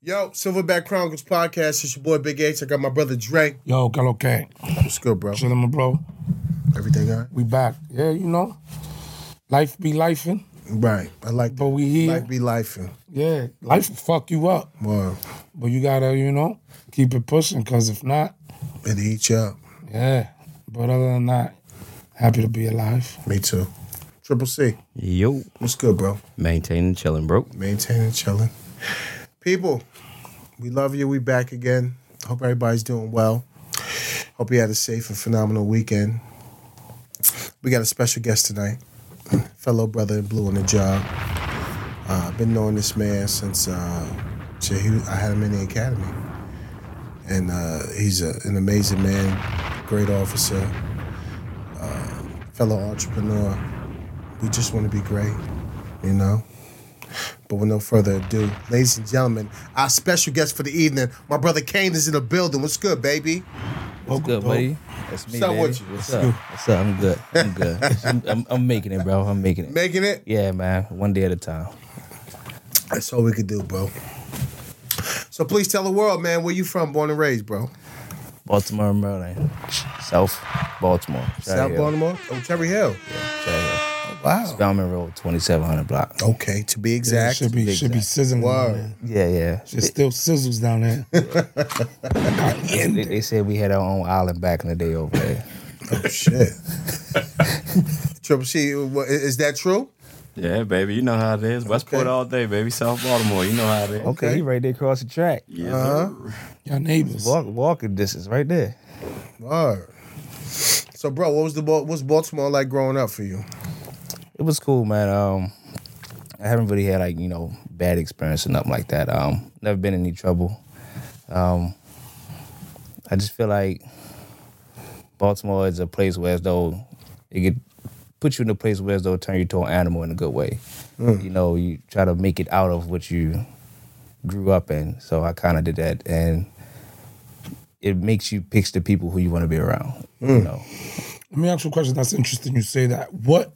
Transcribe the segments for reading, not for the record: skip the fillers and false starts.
Yo, Silverback Chronicles podcast. It's your boy Big H. I got my brother Dre. Yo, got okay. What's good, bro? Chilling, my bro. Everything all right? We back. Yeah, you know, life be lifing. Right. I like that. But we here. Life be lifing. Yeah, life will fuck you up. Wow. But you gotta, keep it pushing, because if not, It eats you up. yeah. But other than that, happy to be alive. Me too. Triple C. Yo. What's good, bro? Maintaining, chilling, bro. Maintaining, chilling. People, we love you. We back again. Hope everybody's doing well. Hope you had a safe and phenomenal weekend. We got a special guest tonight. Fellow brother in blue on the job. I've been knowing this man since I had him in the academy. And he's an amazing man, great officer, fellow entrepreneur. We just want to be great, you know? But with no further ado, ladies and gentlemen, our special guest for the evening, my brother Kane is in the building. What's good, baby? What's good, buddy? That's me, What's up baby. with you? What's up? What's up? I'm good. I'm good. I'm making it, bro. I'm making it. Making it? Yeah, man. One day at a time. That's all we could do, bro. So please tell the world, man, where you from, born and raised, bro? Baltimore, Maryland. South Baltimore. South Baltimore? Oh, Cherry Hill. Yeah, Cherry Hill. Wow. Spelman Road, 2700 block. Okay, to be exact. Should be sizzling down Word. there. Yeah. There's still sizzles down there. They said we had our own island back in the day over there. Oh, shit. Triple C, is that true? Yeah, baby, you know how it is. Westport all day, baby. South Baltimore, you know how it is. Okay, he right there across the track. Yeah. Y'all neighbors. Walking distance right there. Word. So, bro, what's Baltimore like growing up for you? It was cool, man. I haven't really had bad experience or nothing like that. Never been in any trouble. I just feel like Baltimore is a place where as though it could put you in a place where as though it turn you to an animal in a good way. You try to make it out of what you grew up in. So I kind of did that, and it makes you pick the people who you want to be around. You know. Let me ask you a question that's interesting. You say that. What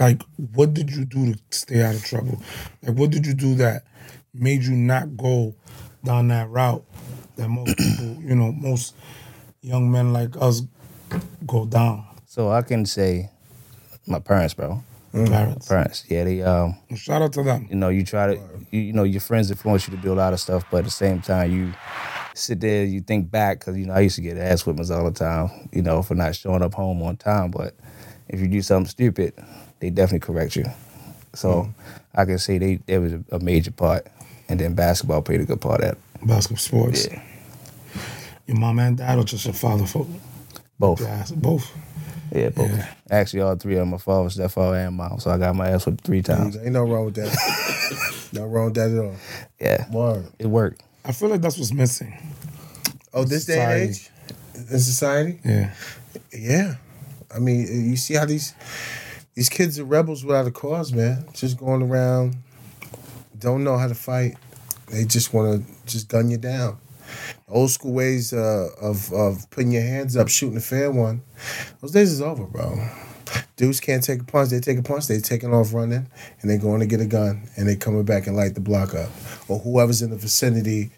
did you do to stay out of trouble? Like, what did you do that made you not go down that route that most people, most young men like us go down? So I can say my parents, bro. Parents. Yeah, they Shout out to them. you try to your friends influence you to do a lot of stuff, but at the same time you sit there, you think back, because I used to get ass whippings all the time, for not showing up home on time. But if you do something stupid, they definitely correct you. So I can say there was a major part, and then basketball played a good part at it. Basketball sports. Yeah. Your mom and dad, or just your father? Both. Yeah, both. Yeah, both. Yeah. Actually, all three of my father, stepfather, and mom. So I got my ass whipped 3 times. Ain't no wrong with that. No wrong with that at all. Yeah. Word. It worked. I feel like that's what's missing. Oh, this day and age? In society? Yeah. Yeah. I mean, you see how these kids are rebels without a cause, man. Just going around, don't know how to fight. They just want to just gun you down. Old school ways of putting your hands up, shooting a fair one. Those days is over, bro. Dudes can't take a punch. They take a punch. They taking off running, and they going to get a gun, and they coming back and light the block up, or whoever's in the vicinity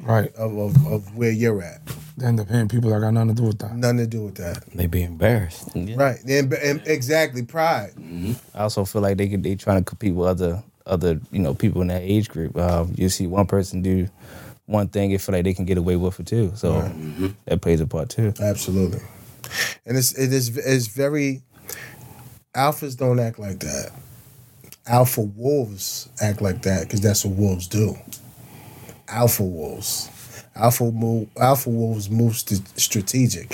of where you're at. They end up hitting people that got nothing to do with that. Nothing to do with that. They be embarrassed. Yeah. Right. And exactly. Pride. I also feel like they trying to compete with other people in that age group. You see one person do one thing, they feel like they can get away with it too. So that plays a part too. Absolutely. And it is very. Alphas don't act like that. Alpha wolves act like that because that's what wolves do. Alpha wolves. Alpha wolves move strategic.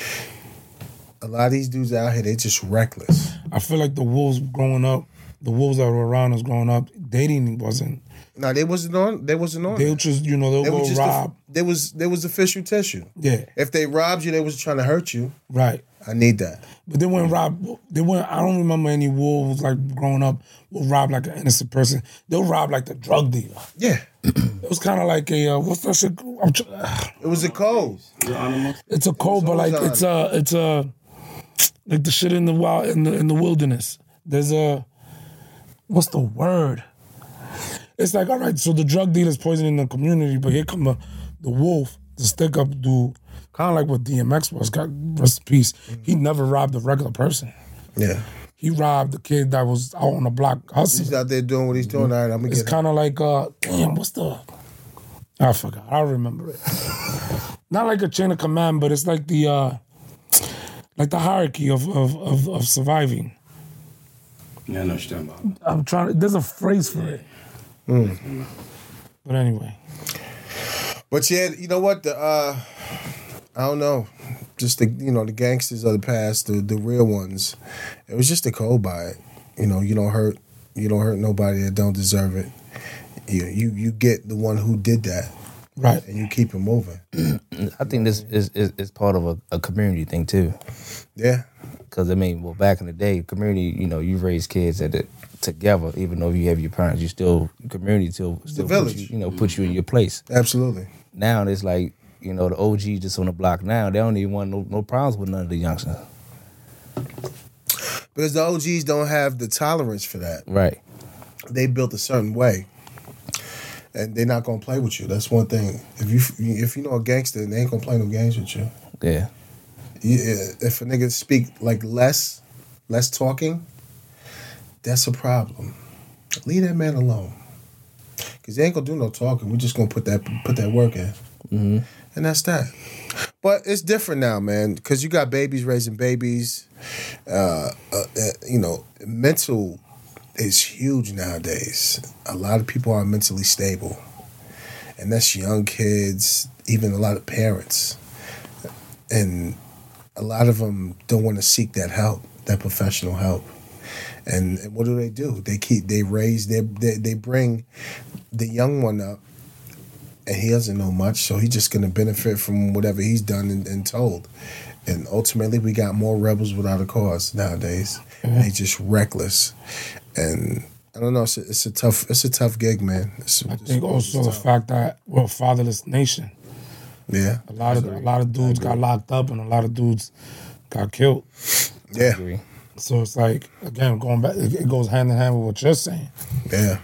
A lot of these dudes out here, they just reckless. I feel like the wolves that were around us growing up, dating wasn't. No, they wasn't on. They'll just, they'll go rob. There was official tissue. Yeah. If they robbed you, they was trying to hurt you. Right. I need that. But they wouldn't rob. I don't remember any wolves like growing up will rob like an innocent person. They'll rob like the drug dealer. Yeah. It was kind of like a what's that shit? It was a code. It's a code, but like it's a like the shit in the wild in the wilderness. There's a what's the word? it's like, all right, so the drug dealer's poisoning the community, but here come the wolf, the stick up dude, kind of like what DMX was, God rest in peace. He never robbed a regular person. Yeah. He robbed the kid that was out on the block hustling. He's out there doing what he's doing. All right, I'm gonna It's get kind of like, damn, what's the... I forgot. I remember it. Not like a chain of command, but it's like the hierarchy of surviving. Yeah, I know what you're talking about. I'm trying. There's a phrase for it. But anyway, But yeah, you know what? I don't know. Just the the gangsters of the past, the real ones. It was just a code by it. You don't hurt nobody that don't deserve it. You get the one who did that, right? And you keep it moving. I think this is part of a community thing too. Yeah. Because back in the day, community, you raise kids together, even though you have your parents, you still community still village. Put you in your place. Absolutely. Now it's like the OG just on the block. Now they don't even want no problems with none of the youngsters. Because the OGs don't have the tolerance for that. Right. They built a certain way. And they're not gonna play with you. That's one thing. If you know a gangster, they ain't gonna play no games with you. Yeah. If a nigga speak like less talking, that's a problem. Leave that man alone. Cause they ain't gonna do no talking. We're just gonna put that work in, and that's that. But it's different now, man. Cause you got babies raising babies. Mental is huge nowadays. A lot of people are mentally stable, and that's young kids, even a lot of parents, and a lot of them don't want to seek that help, that professional help. And what do? They bring the young one up, and he doesn't know much, so he's just gonna benefit from whatever he's done and told. And ultimately, we got more rebels without a cause nowadays. Mm-hmm. They just reckless, and I don't know. It's a tough gig, man. I think also the fact that we're a fatherless nation. Yeah, a lot of dudes got locked up, and a lot of dudes got killed. Yeah. So it's like, again, going back, it goes hand in hand with what you're saying. Yeah.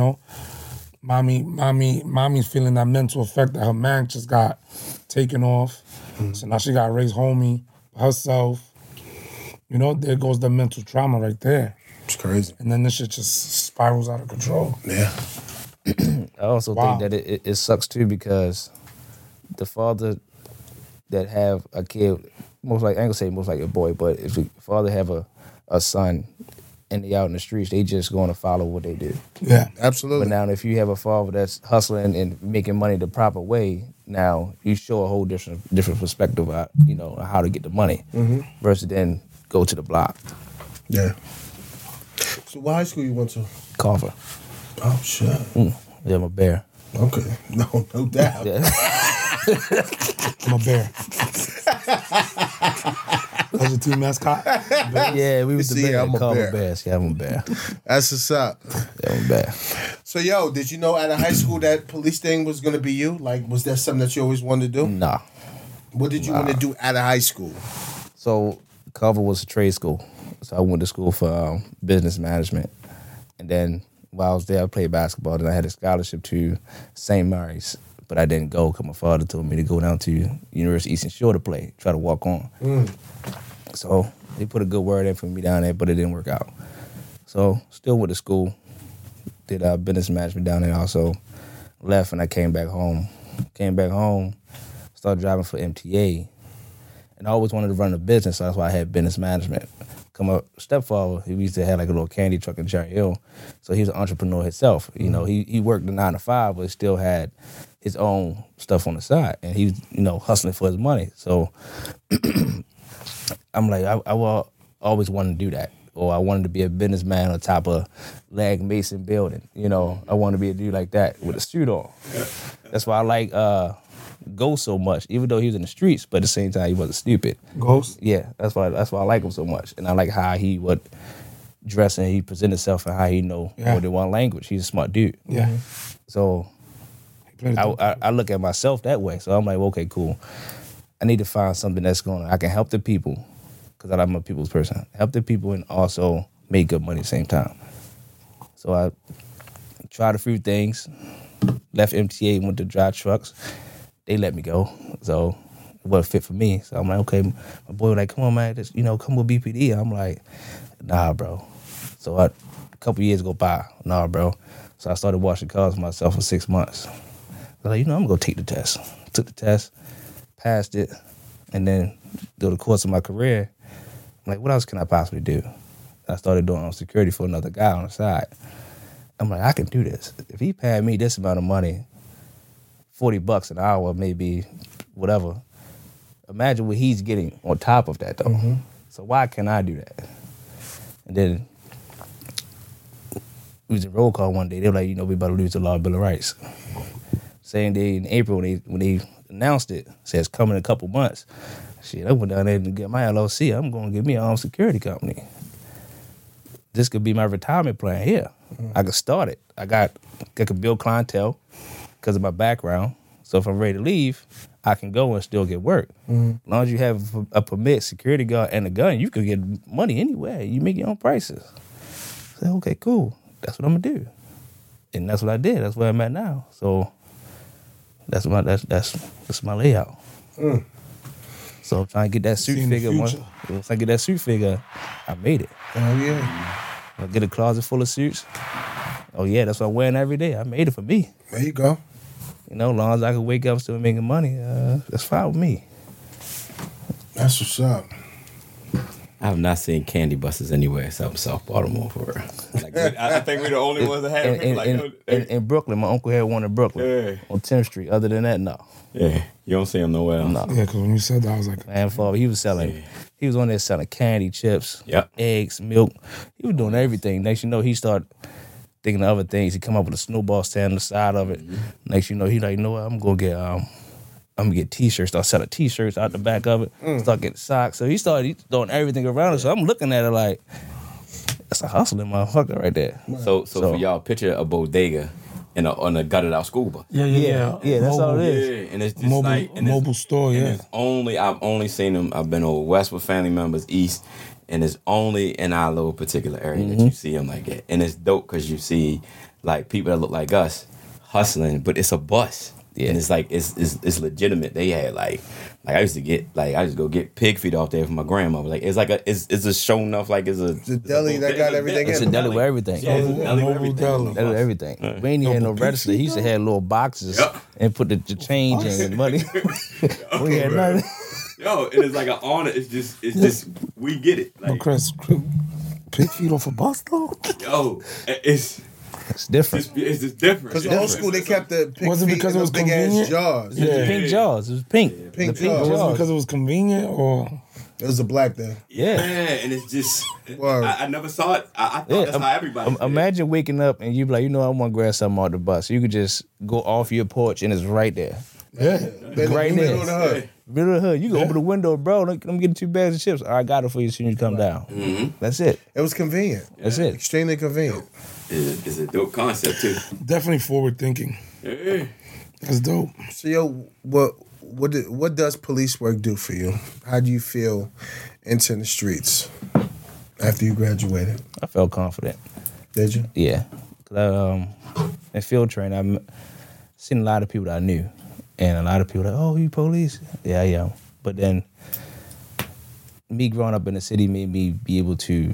Mommy's feeling that mental effect that her man just got taken off. Mm-hmm. So now she got to raise homie herself. There goes the mental trauma right there. It's crazy. And then this shit just spirals out of control. Yeah. I also think that it sucks too, because the father that have a kid, I ain't gonna say most like a boy, but if the father have a son and they out in the streets, they just going to follow what they do. Yeah, absolutely. But now if you have a father that's hustling and making money the proper way, now you show a whole different perspective about, how to get the money, versus then go to the block. Yeah. So what high school you went to? Carver. Oh, shit. Yeah, I'm a bear. Okay. No doubt. Yeah. I'm a bear. That's your team mascot? Yeah, we was the bear. I'm a bear. Bears. Yeah, I'm a bear. That's what's up. Yeah, I'm a bear. So, did you know out of high school that police thing was going to be you? Like, was that something that you always wanted to do? Nah. What did you want to do out of high school? So, Carver was a trade school. So I went to school for business management. And then while I was there, I played basketball. Then I had a scholarship to St. Mary's. But I didn't go because my father told me to go down to University of Eastern Shore to play, try to walk on. So they put a good word in for me down there, but it didn't work out. So still went to school, did business management down there also. Left and I came back home. Started driving for MTA. And I always wanted to run a business, so that's why I had business management. My stepfather, he used to have like a little candy truck in Cherry Hill, so he was an entrepreneur himself. He worked the 9 to 5, but still had his own stuff on the side, and he was, hustling for his money. So I'm like, I always wanted to do that, or I wanted to be a businessman on top of Lag Mason building. I wanted to be a dude like that with a suit on. That's why I like Ghost so much, even though he was in the streets, but at the same time he wasn't stupid. Ghost? Yeah, that's why I like him so much, and I like how he would dress and he present himself and how he know more than one language. He's a smart dude. Yeah. So I look at myself that way. So I'm like, well, okay, cool. I need to find something I can help the people, because I'm a people's person. Help the people and also make good money at the same time. So I tried a few things. Left MTA, went to dry trucks. They let me go, so it wasn't fit for me. So I'm like, okay. My boy was like, come on, man, just, come with BPD. I'm like, nah, bro. So a couple years go by, nah, bro. So I started washing cars myself for 6 months. I was like, I'm gonna go take the test. Took the test, passed it, and then through the course of my career, I'm like, what else can I possibly do? I started doing security for another guy on the side. I'm like, I can do this. If he paid me this amount of money, $40 an hour, maybe whatever, imagine what he's getting on top of that, though. Mm-hmm. So why can't I do that? And then we was in roll call one day. They were like, we about to lose the law Bill of Rights. Same day in April when they announced it, said it's coming in a couple months. Shit, I went down there to get my LLC. I'm going to get me a own security company. This could be my retirement plan here. Mm-hmm. I could start it. I could build clientele because of my background. So if I'm ready to leave, I can go and still get work. Mm-hmm. As long as you have a permit, security guard, and a gun, you could get money anywhere. You make your own prices. I said, okay, cool. That's what I'm gonna do. And that's what I did. That's where I'm at now. So that's my layout. Mm. So I'm trying to get that suit figure. Once I get that suit figure, I made it. Oh yeah. I get a closet full of suits. Oh yeah, that's what I'm wearing every day. I made it for me. There you go. As long as I can wake up still making money, that's fine with me. That's what's up. I have not seen candy buses anywhere except South Baltimore for real. Like, I think we're the only ones that have it. In Brooklyn, my uncle had one in Brooklyn on 10th Street. Other than that, no. Yeah, you don't see them nowhere else. No. Yeah, because when you said that, I was like, man, he was selling. He was on there selling candy, chips, eggs, milk. He was doing everything. Next you know, he started thinking of other things. He come up with a snowball stand on the side of it. Mm-hmm. Next you know, he like, what? I'm gonna get T-shirts. Start selling T-shirts out the back of it. Start getting socks. So he started doing everything around it. So I'm looking at it like, that's a hustling motherfucker right there. So for y'all, picture a bodega on a gutted out school bus. Yeah. That's all it is. Yeah, and it's just mobile store. Yeah. I've only seen them. I've been over west with family members, east, and it's only in our little particular area that you see them like that. And it's dope because you see like people that look like us hustling, but it's a bus. Yeah. And it's like it's legitimate. They had like I used to go get pig feet off there from my grandmother. Like it's a show enough like it's a deli that got everything in it. It's a deli with everything. Yeah, it's a deli with everything. Deli with everything. We ain't had no register. He used to have little boxes and put the change in and money. We had nothing. Yo, and it's like an honor. It's just we get it. Like, Chris, pig feet off a bus though? Yo, it's different. It's just different. Because old school, they kept the pig was it feet because in it was big ass convenient? jars. Yeah. Pink jaws. It was pink. Pink The pink jaws. Was it jaws. because it was convenient or? It was a black thing. Yeah. And it's just Word. I never saw it. I thought that's how everybody did it. Imagine waking up and you be like, I want to grab something off the bus. You could just go off your porch and it's right there. Yeah. Right in the there. middle of the hood. Middle of the hood. You can open the window, bro. Let me get 2 bags of chips. I got it for you as soon as you come down. Mm-hmm. That's it. It was convenient. That's it. Extremely convenient. It's a dope concept too. Definitely forward thinking. Yeah. That's dope. So yo, what does police work do for you? How do you feel entering the streets after you graduated? I felt confident. Did you? Yeah. 'Cause in field training, I've seen a lot of people that I knew. And a lot of people like, oh, you police? Yeah, I am. But then me growing up in the city made me be able to,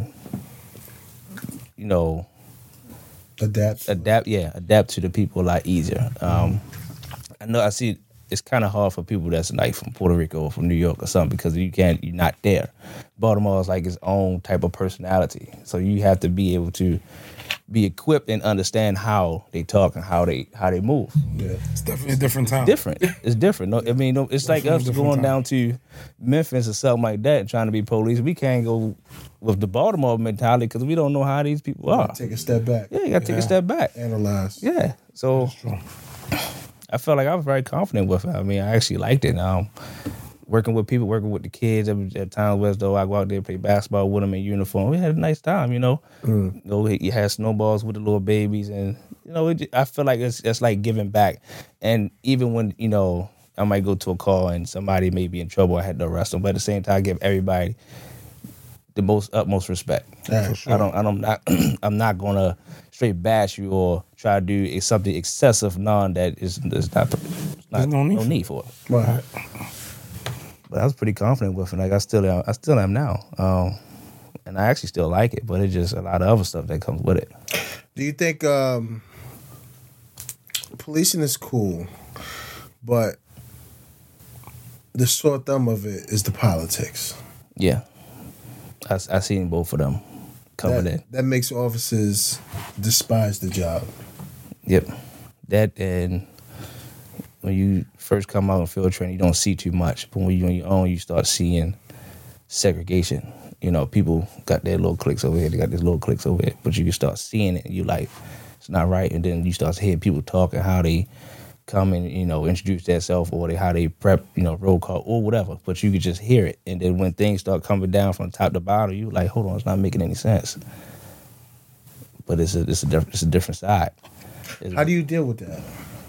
Adapt adapt to the people a lot easier. I see it's kind of hard for people that's like from Puerto Rico or from New York or something because you're not there. Baltimore is like its own type of personality. So you have to be able to be equipped and understand how they talk and how they move. Yeah. It's definitely a different time. It's different. No, I mean, it's like us going down to Memphis or something like that and trying to be police. We can't go with the Baltimore mentality because we don't know how these people are. Take a step back. Yeah, you got to take a step back. Analyze. Yeah. So I felt like I was very confident with it. I mean, I actually liked it. Working with people, working with the kids at times, West though, I go out there and play basketball with them in uniform. We had a nice time, You had snowballs with the little babies, and I feel like it's like giving back. And even when I might go to a call and somebody may be in trouble, I had to arrest them, but at the same time, I give everybody the utmost respect. Yeah, for sure. I'm not gonna straight bash you or try to do something excessive, none that is not There's no need for it. Right. But I was pretty confident with it. Like I still am now. And I actually still like it, but it's just a lot of other stuff that comes with it. Do you think policing is cool, but the sore thumb of it is the politics? Yeah. I seen both of them coming in. That makes officers despise the job. Yep. That, and when you first come out in field training, you don't see too much. But when you're on your own, you start seeing segregation. You know, people got their little cliques over here, they got these little cliques over here. But you can start seeing it, and you like, it's not right. And then you start hearing people talking, how they come and, you know, introduce themselves, or how they prep, you know, roll call or whatever. But you could just hear it. And then when things start coming down from top to bottom, you like, hold on, it's not making any sense. But it's a different side. How do you deal with that?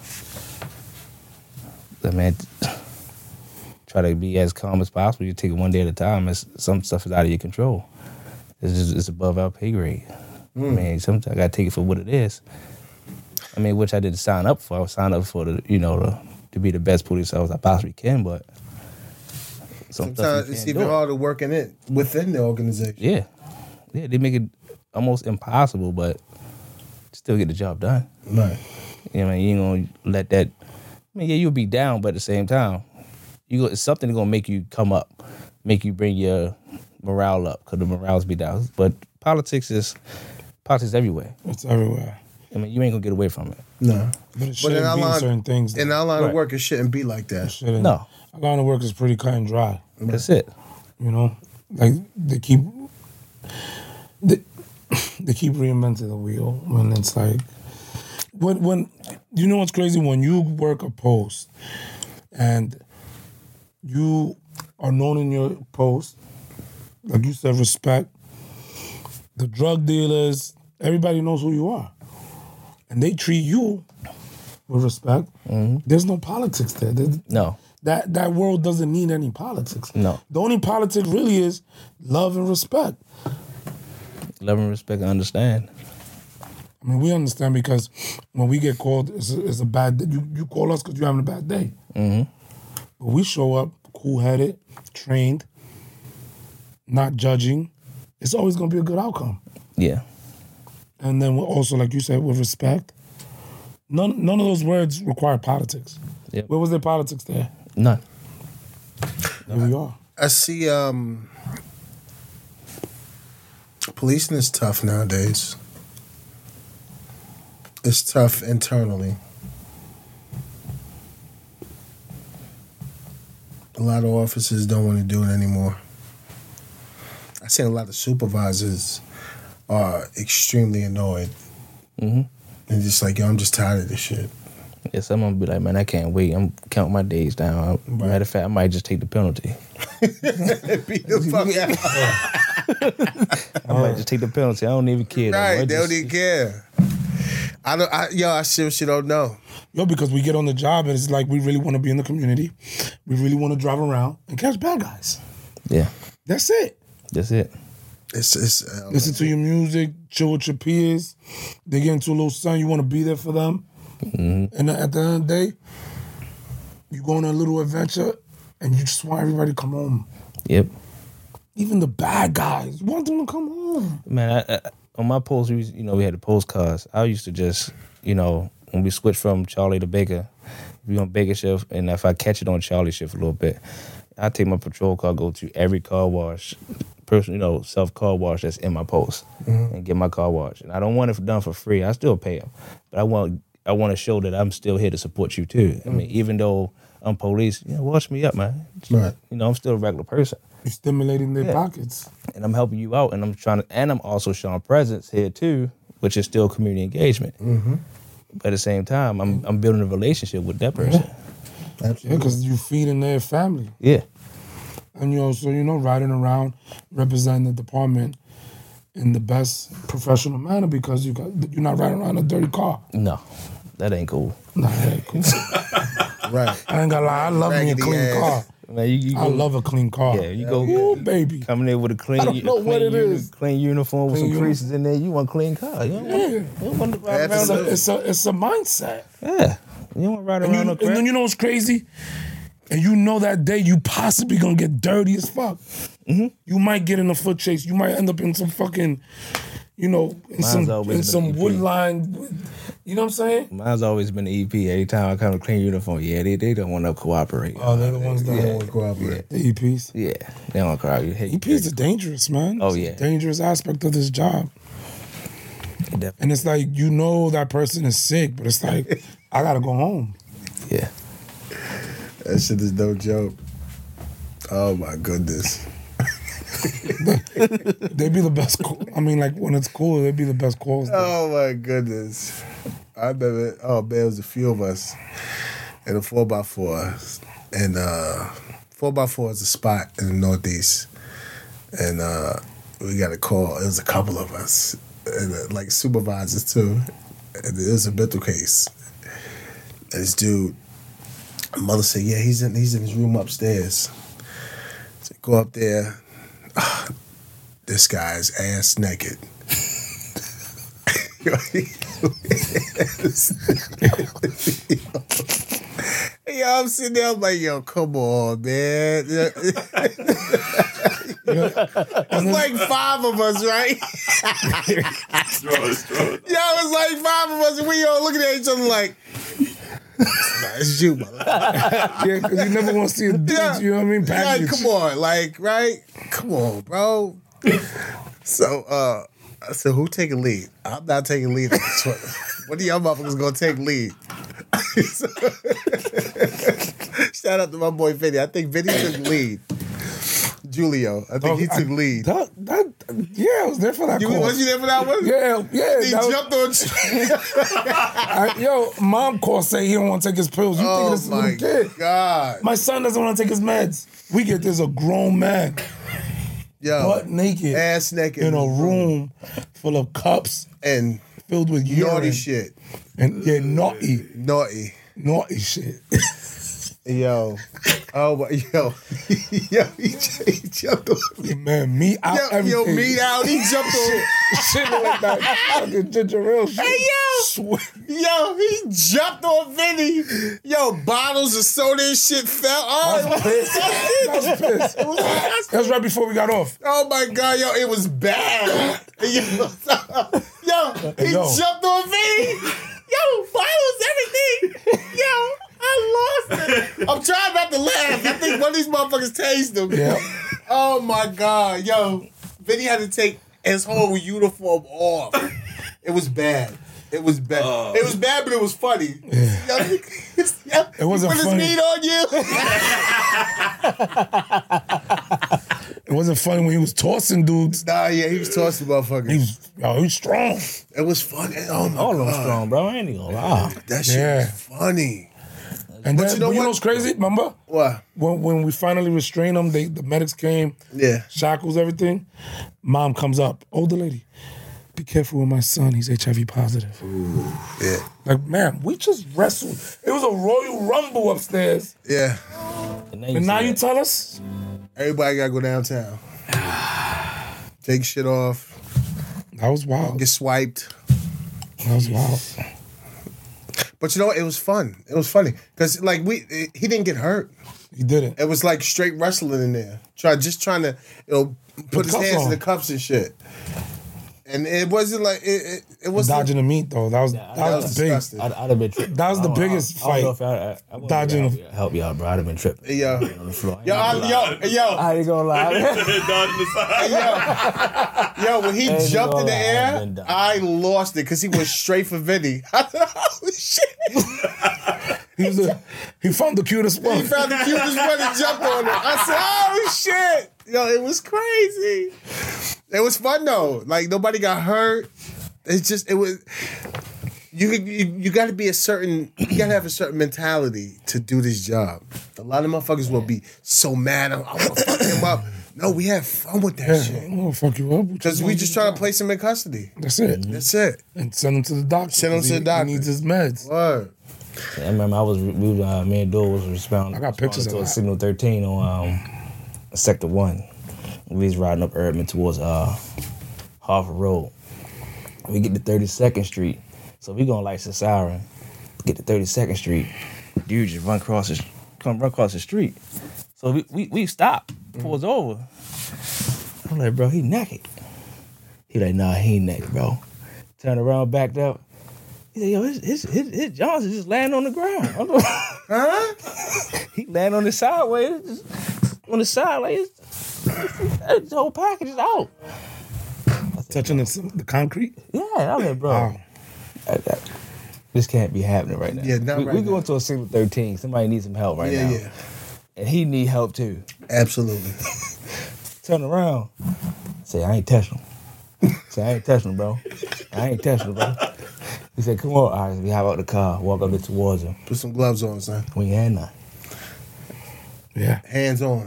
Man, try to be as calm as possible. You take it one day at a time. Some stuff is out of your control. It's above our pay grade. I mean, sometimes I gotta take it for what it is. I mean, which I didn't sign up for. I signed up for to be the best police officer I possibly can, but sometimes it's even harder working it within the organization. Yeah, they make it almost impossible, but still get the job done. Right. You know, what I mean, you ain't gonna let that. I mean, yeah, you'll be down, but at the same time, it's something that's gonna make you come up, make you bring your morale up, because the morale's be down. But politics everywhere. It's everywhere. I mean, you ain't gonna get away from it. No. But it shouldn't be in certain things. In our line of work, it shouldn't be like that. No. Our line of work is pretty cut and dry. That's it. You know? Like, they keep reinventing the wheel when it's like, when you know what's crazy? When you work a post and you are known in your post, like you said, respect, the drug dealers, everybody knows who you are. And they treat you with respect. Mm-hmm. There's no politics there. No. That world doesn't need any politics. No. The only politics really is love and respect. Love and respect and understand. I mean, we understand because when we get called, it's a bad day. You call us because you're having a bad day. Mm-hmm. But we show up cool-headed, trained, not judging. It's always going to be a good outcome. Yeah. And then we're also, like you said, with respect. None of those words require politics. Yep. Where was there politics there? None. Here we are. I see policing is tough nowadays. It's tough internally. A lot of officers don't want to do it anymore. I've seen a lot of supervisors are extremely annoyed. Mm-hmm. And just like, yo, I'm just tired of this shit. Yeah, some of them be like, man, I can't wait. I'm counting my days down. Right. Matter of fact, I might just take the penalty. Beat the fuck out. I might just take the penalty. I don't even care. Right, they don't even care. I seriously don't know. Yo, because we get on the job and it's like we really want to be in the community. We really want to drive around and catch bad guys. Yeah. That's it. That's it. Listen to your music, chill with your peers. They get into a little sun, you want to be there for them. Mm-hmm. And at the end of the day, you go on a little adventure and you just want everybody to come home. Yep. Even the bad guys, you want them to come home. Man, I on my post, we had the postcards. I used to just, when we switched from Charlie to Baker, we on Baker shift, and if I catch it on Charlie shift a little bit, I take my patrol car, go to every car wash, self car wash that's in my post, and get my car washed. And I don't want it done for free. I still pay them, but I want to show that I'm still here to support you too. I mean, even though I'm police, wash me up, man. Right. I'm still a regular person. You're stimulating their pockets. And I'm helping you out, and I'm also showing presence here too, which is still community engagement. Mm-hmm. But at the same time, I'm building a relationship with that person. Yeah. Absolutely. Yeah, because you're feeding their family. Yeah. And you also, riding around representing the department in the best professional manner because you're not riding around a dirty car. No, that ain't cool. No, that ain't cool. Right. I ain't gonna lie, I love me a clean car. Man, you I go, love a clean car. Yeah, you go. Ooh, baby. Coming in with a clean, I don't know what it is. Clean uniform with Clean some uni- creases in there. You want a clean car. You don't want to ride around. It's a mindset. Yeah, you don't want to ride And, around no and crap. then you know what's crazy? And you know that day you possibly gonna get dirty as fuck. Mm-hmm. You might get in a foot chase. You might end up in some fucking, in Mine's always some been EP. wood line. You know what I'm saying? Mine's always been the EP. Every time I come to clean uniform, they don't want to cooperate. Oh, they're the ones that don't cooperate. the EPs. Yeah, they don't cooperate. Hey, EPs are dangerous, man. Oh, It's a yeah. dangerous aspect of this job. definitely. And it's like that person is sick, but it's like I gotta go home. Yeah. That shit is no joke. Oh my goodness. They be the best. I mean, like when it's cool, they be the best calls. Oh my goodness. I remember, it was a few of us in a 4x4. And 4x4 is a spot in the Northeast. And we got a call. It was a couple of us. And like supervisors too. And it was a mental case. And this dude, mother said, yeah, he's in his room upstairs. So go up there. This guy's ass naked. Yo, I'm sitting there, I'm like, yo, come on, man. It's like 5 of us, right? Yo, it's like 5 of us, and we all looking at each other like, nah, it's you, mother. Yeah, because you never want to see a dude, you know what I mean? Like, Package. come on, like, right? Come on, bro. So, I said, who taking lead? I'm not taking lead on this one. One of y'all motherfuckers gonna take lead. Shout out to my boy Vinny. I think Vinny took lead. Julio, I think he took lead. Yeah, I was there for that call. Was you there for that one? Yeah. He jumped on. Mom called say he don't want to take his pills. You think Oh this is a my little kid? God. My son doesn't want to take his meds. We get this a grown man, Yo, butt naked, ass naked in a room full of cups and filled with naughty urine. shit. And naughty Naughty. shit. Yo. Oh, my, yo, he jumped on. Man, me out everything. Me out. He jumped on. Shit like that. Fucking ginger ale shit. Hey, yo, he jumped on Vinny. Yo, bottles of soda and shit fell. Oh, I was pissed. That was right before we got off. Oh my God, yo, it was bad. Yo, he jumped on Vinny. Yo, bottles, everything. Yo, I lost it. I'm trying not to laugh. I think one of these motherfuckers tased him. Yeah. Oh my God, yo, Vinny had to take his whole uniform off. It was bad. It was bad. It was bad, but it was funny. Yeah. It wasn't he put funny. his meat on you. It wasn't funny when he was tossing dudes. Nah, yeah, he was tossing motherfuckers. He was strong. It was funny. Oh my All of them God. strong, bro. I ain't even gonna lie. That shit Yeah. was funny. And But then, you know you know what? what's crazy? Remember What? when we finally restrained him? The medics came, Yeah. shackles, everything. Mom comes up, older lady. Be careful with my son. He's HIV positive. Yeah. Like, man, we just wrestled. It was a Royal Rumble upstairs. Yeah. And now you tell us? Everybody gotta go downtown. Take shit off. That was wild. Get swiped. That was wild. But you know what? It was fun. It was funny. Because, like, he didn't get hurt. He did it. It was like straight wrestling in there. Just trying to, put his cuffs hands in on. the cuffs and shit. And it wasn't like, it was Dodging the meat, though. That was that the was big. disgusting. I'd have been tripping. That was the biggest I don't know fight. if I wouldn't Dodging- be able to help y'all, bro. I'd have been tripping. Yo. On the floor. Yo, I ain't gonna lie. Yo, when he Ain't jumped in the gonna lie, air, been done. I lost it because he went straight for Vinny. I said, oh, shit. He found the cutest one. He found the cutest one and jumped on it. I said, oh, shit. Yo, it was crazy. It was fun, though. Like, nobody got hurt. It's just, it was... You got to be you got to have a certain mentality to do this job. A lot of motherfuckers will be so mad. I want to fuck him up. No, we have fun with that Yeah, shit. I'm gonna fuck you up. Because we just trying to place him in custody. That's it. That's it. And send him to the doctor. Send him 'cause to the doctor. He needs his meds. Word. I remember me and Dole was responding. I got pictures to of a that. Signal 13 on Sector 1. We was riding up Erdman towards Harvard Road. We get to 32nd Street. So we going like Siren. Get to 32nd Street. Dude just run across the street. So we stop. Pulls over. I'm like, bro, he naked. He like, nah, he ain't naked, bro. Turn around, backed up. He said, yo, his Johnson just laying on the ground. Huh? He laying on the sideways, just on the side, like his whole package is out. Touching the concrete? Yeah, I was like, bro, Wow. this can't be happening right now. Yeah, not we right now. going to a Signal 13. Somebody needs some help right now. Yeah. And he need help too. Absolutely. Turn around. Say, I ain't touching him. Say, I ain't touching him, bro. I ain't touching him, bro. He said, come on. All right, we hop out the car, walk up there towards him. Put some gloves on, son. We ain't had none. Yeah. Hands on.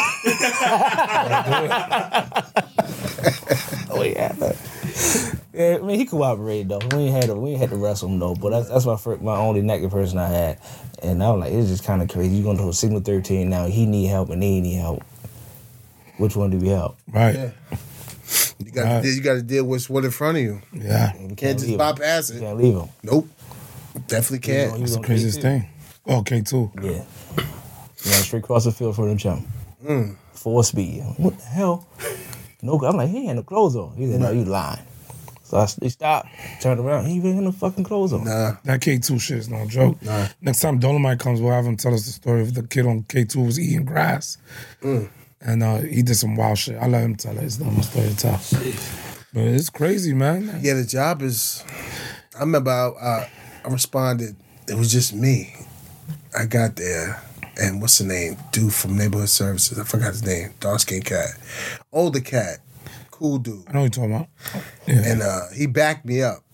Oh, yeah. Yeah, I mean, he cooperated though. We ain't had to wrestle him though. But that's my only naked person I had, and I was like, it's just kind of crazy. You going to a Signal 13 now? He need help and he need help. Which one do we help? Right. Yeah. You got to deal with what's in front of you. Yeah. We Can't just leave him. bypass We it. can't leave him. Nope. Definitely can't. That's the craziest thing. Oh, K2. Yeah. You know, straight across the field for them chum. 4 speed. What the hell? No, I'm like, he ain't had no clothes on. He said, no, you lying. So he stopped, turned around. He even had no fucking clothes on. Nah. That K2 shit is no joke. Nah. Next time Dolomite comes, we'll have him tell us the story of the kid on K2 was eating grass. And he did some wild shit. I let him tell it. It's not my story to tell. But it's crazy, man. Yeah, the job is. I remember I responded. It was just me. I got there, and what's the name? Dude from Neighborhood Services. I forgot his name. Dark skinned cat, older cat, cool dude. I know what you're talking about. Yeah. And he backed me up.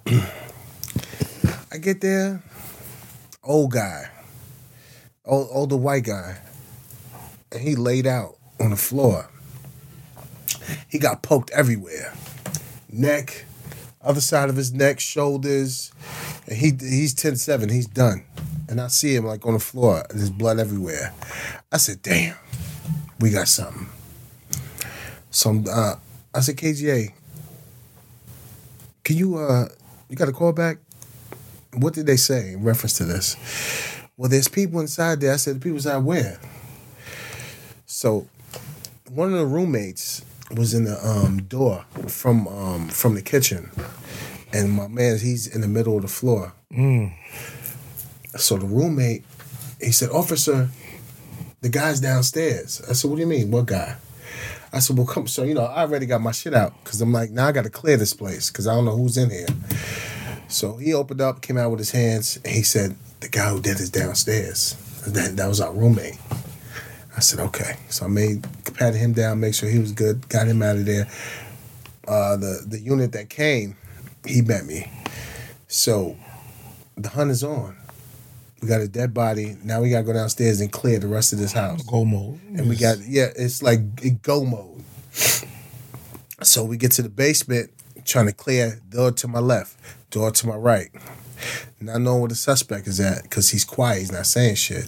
I get there, old guy, older white guy, and he laid out on the floor. He got poked everywhere, neck, other side of his neck, shoulders, and he's 10-7. He's done, and I see him like on the floor. There's blood everywhere. I said, "Damn, we got something." So I said, "KGA, can you got a call back? What did they say in reference to this?" "Well, there's people inside there." I said, "The people inside where?" So one of the roommates was in the door from the kitchen, and my man, he's in the middle of the floor. So the roommate, he said, "Officer, the guy's downstairs." I said, "What do you mean? What guy?" I said, "Well, come." So, I already got my shit out because I'm like, now I got to clear this place because I don't know who's in here. So he opened up, came out with his hands, and he said, "The guy who did is downstairs." That was our roommate. I said, "Okay." So I patted him down, make sure he was good, got him out of there. The unit that came, he met me. So the hunt is on. We got a dead body. Now we got to go downstairs and clear the rest of this house. Go mode. And we got, it's like go mode. So we get to the basement, trying to clear door to my left, door to my right. Not knowing where the suspect is at because he's quiet, he's not saying shit.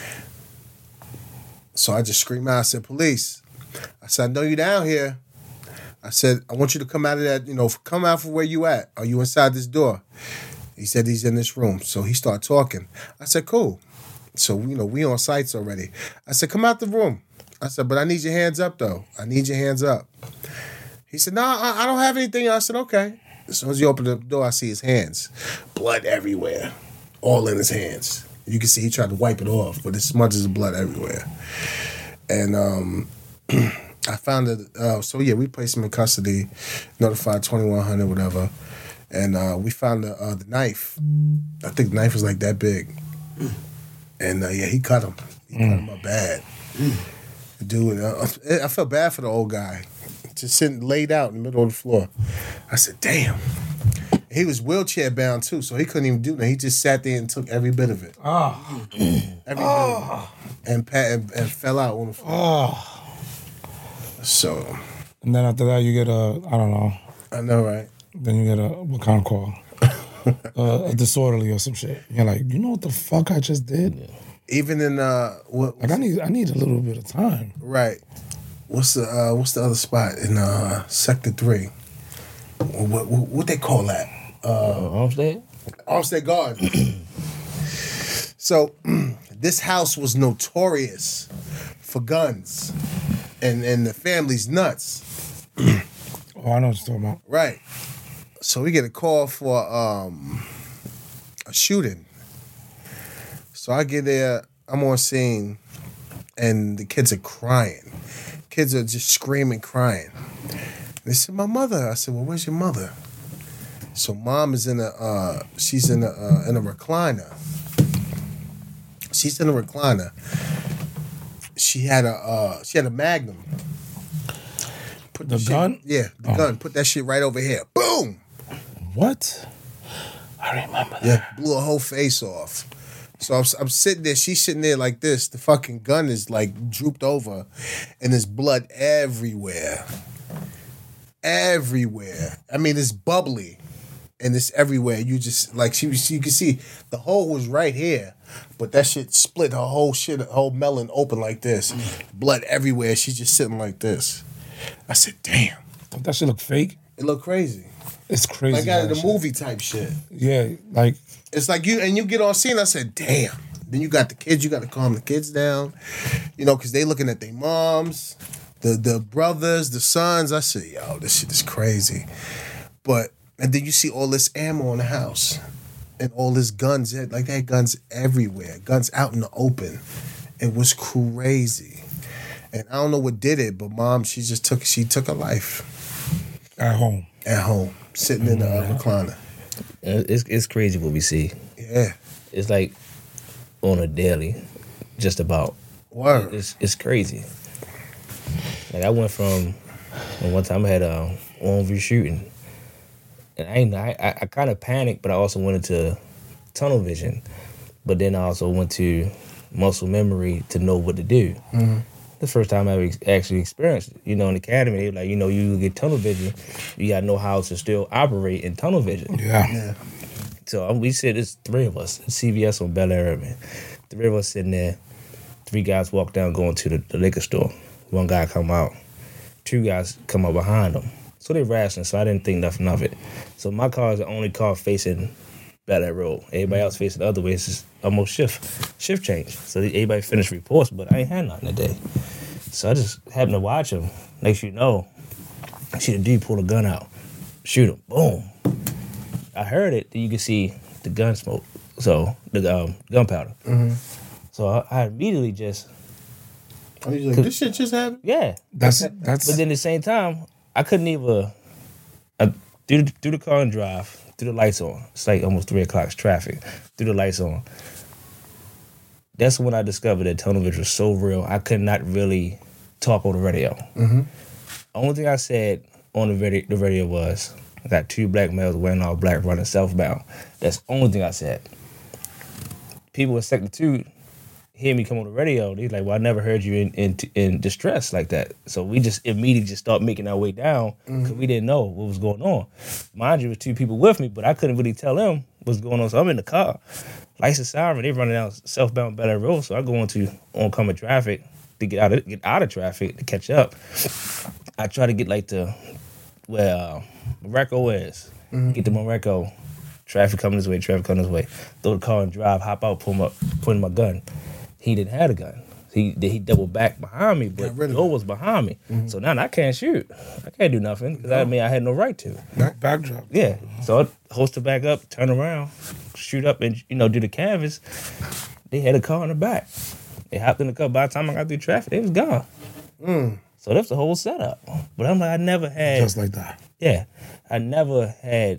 So I just screamed out, I said, "Police." I said, "I know you down here." I said, "I want you to come out of that, come out from where you at. Are you inside this door?" He said he's in this room. So he started talking. I said, "Cool." So, we on sites already. I said, "Come out the room." I said, "But I need your hands up, though. I need your hands up." He said, "No, I don't have anything." I said, "Okay." As soon as he opened the door, I see his hands. Blood everywhere. All in his hands. You can see he tried to wipe it off, but there's smudges of blood everywhere. And I found it. We placed him in custody, notified 2100, whatever. And we found the knife. I think the knife was like that big. And he cut him. He cut him up bad. Dude, I felt bad for the old guy. Just sitting laid out in the middle of the floor. I said, "Damn." He was wheelchair bound too, so he couldn't even do that. He just sat there and took every bit of it. Every bit of it. And fell out on the floor. So. And then after that, you get I don't know. I know, right? Then you get what kind of call? disorderly or some shit. You're like, you know what the fuck I just did? Even in Like I need a little bit of time. right. What's the other spot in Sector 3? What they call that? Homestead? Olmsted Garden. So this house was notorious for guns, and the family's nuts. Oh, I know what you're talking about. Right. So we get a call for a shooting. So I get there, I'm on scene, and the kids are crying. Kids are just screaming, crying. They said, "My mother." I said, "Well, where's your mother?" So mom is she's in a recliner. She's in a recliner. She had a Magnum. Put The gun? Yeah, the gun. Put that shit right over here. Boom. What? I remember that. Yeah, blew her whole face off. So I'm sitting there. She's sitting there like this. The fucking gun is like drooped over, and there's blood everywhere. Everywhere. I mean, it's bubbly, and it's everywhere. You just like you can see the hole was right here, but that shit split her whole melon open like this. Blood everywhere. She's just sitting like this. I said, "Damn." Don't that shit look fake? It looked crazy. It's crazy. Like out of the shit. movie type shit. Yeah, like It's like you get on scene. I said, "Damn." Then you got the kids. You got to calm the kids down, because they looking at their moms, the brothers, the sons. I said, "Yo, this shit is crazy." And then you see all this ammo in the house, and all this guns. Like they had guns everywhere, guns out in the open. It was crazy, and I don't know what did it, but mom, she took her life at home. at home, sitting in the recliner. It's crazy what we see. Yeah, It's like on a daily, just about. word. It's crazy. Like I went from one time I had a on-view shooting, and I kind of panicked, but I also went into tunnel vision, but then I also went to muscle memory to know what to do. Mm-hmm. The first time I ever actually experienced it, in the academy, they were like, you get tunnel vision, you gotta know how to still operate in tunnel vision. Yeah. So we said it's three of us, CVS on Bel Air, man. 3 of us sitting there. 3 guys walk down going to the liquor store. 1 guy come out. 2 guys come up behind them. So they rationing, so I didn't think nothing of it. So my car is the only car facing Bel Air Road. Everybody else facing the other way. It's just almost shift change. So everybody finished reports, but I ain't had nothing today. So I just happened to watch him. Next you know, I see the dude pull a gun out. Shoot him. Boom. I heard it, then you could see the gun smoke. So, the gunpowder. Mm-hmm. So I immediately just... I was like, this shit just happened? Yeah. That's. But then at the same time, I couldn't even... through the car and drive, through the lights on. It's like almost 3 o'clock, it's traffic. Through the lights on. That's when I discovered that tunnel vision was so real, I could not really talk on the radio. Mm-hmm. Only thing I said on the radio was... I got 2 black males wearing all black running southbound. That's the only thing I said. People in Sector 2 hear me come on the radio. They're like, well, I never heard you in distress like that. So we just immediately just start making our way down because we didn't know what was going on. Mind you, there was 2 people with me, but I couldn't really tell them what's going on. So I'm in the car. Lights are siren. They running down southbound Bel Air Road. So I go into oncoming traffic to get out of traffic to catch up. I try to get like to where Morocco is. Get to Morocco. Traffic coming this way, Throw the car and drive, hop out, put in my gun. He didn't have a gun. He doubled back behind me, but Joe was behind me. Mm-hmm. So now I can't shoot. I can't do nothing because I had no right to. Backdrop. Yeah. So I hoisted back up, turn around, shoot up and, do the canvas. They had a car in the back. They hopped in the car. By the time I got through traffic, they was gone. So that's the whole setup. But I'm like, I never had... Just like that. Yeah. I never had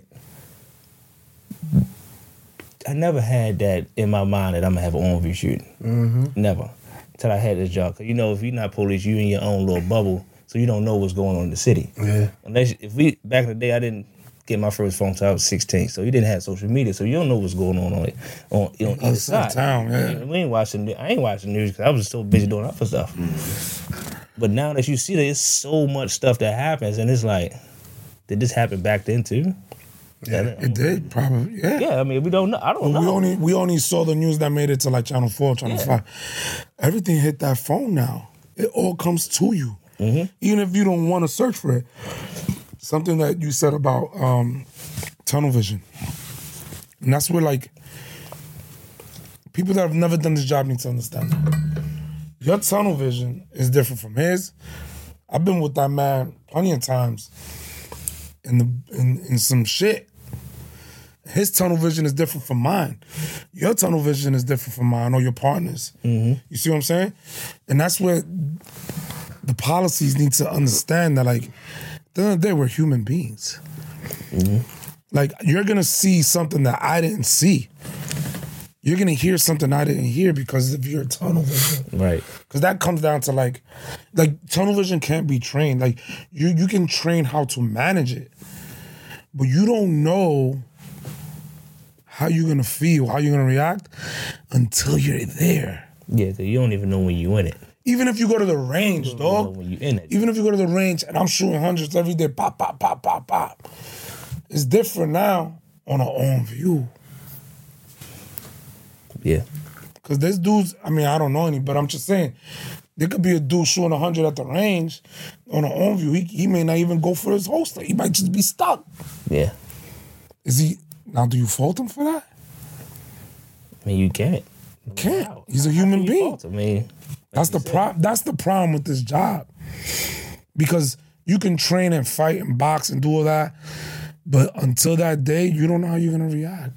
that in my mind that I'm going to have an on-view shooting. Mm-hmm. Never. Until I had this job. Because, if you're not police, you in your own little bubble, so you don't know what's going on in the city. Yeah. Back in the day, I didn't get my first phone until I was 16, so you didn't have social media, so you don't know what's going on either side. Town, yeah. I ain't watching news because I was so busy doing other stuff. But now that you see that, it's so much stuff that happens, and it's like, did this happen back then too? It did, probably. Yeah. Yeah, I mean, we don't know. I don't know. We only saw the news that made it to like Channel 4, Channel 5. Everything hit that phone now. It all comes to you. Even if you don't want to search for it. Something that you said about tunnel vision. And that's where, like, people that have never done this job need to understand that. Your tunnel vision is different from his. I've been with that man plenty of times in some shit. His tunnel vision is different from mine. Your tunnel vision is different from mine or your partner's. You see what I'm saying? And that's where the policies need to understand that, like, at the end of the day, we're human beings. Like, you're going to see something that I didn't see. You're going to hear something I didn't hear because of your tunnel vision. Right. Because that comes down to, like tunnel vision can't be trained. Like, you can train how to manage it. But you don't know how you're going to feel, how you're going to react until you're there. Yeah, so you don't even know when you in it. Even if you go to the range, You don't know dog. when you in it. Even if you go to the range and I'm shooting hundreds every day, pop, pop, pop, pop, pop. It's different now on our own view. Yeah. Because there's dudes, I mean, I don't know any, but I'm just saying, there could be a dude shooting 100 at the range on our own view. He may not even go for his holster. He might just be stuck. Yeah. Now, do you fault him for that? I mean, you can't. Can't. He's a human You being. fault. I mean, That's the problem with this job. Because you can train and fight and box and do all that, but until that day, you don't know how you're going to react.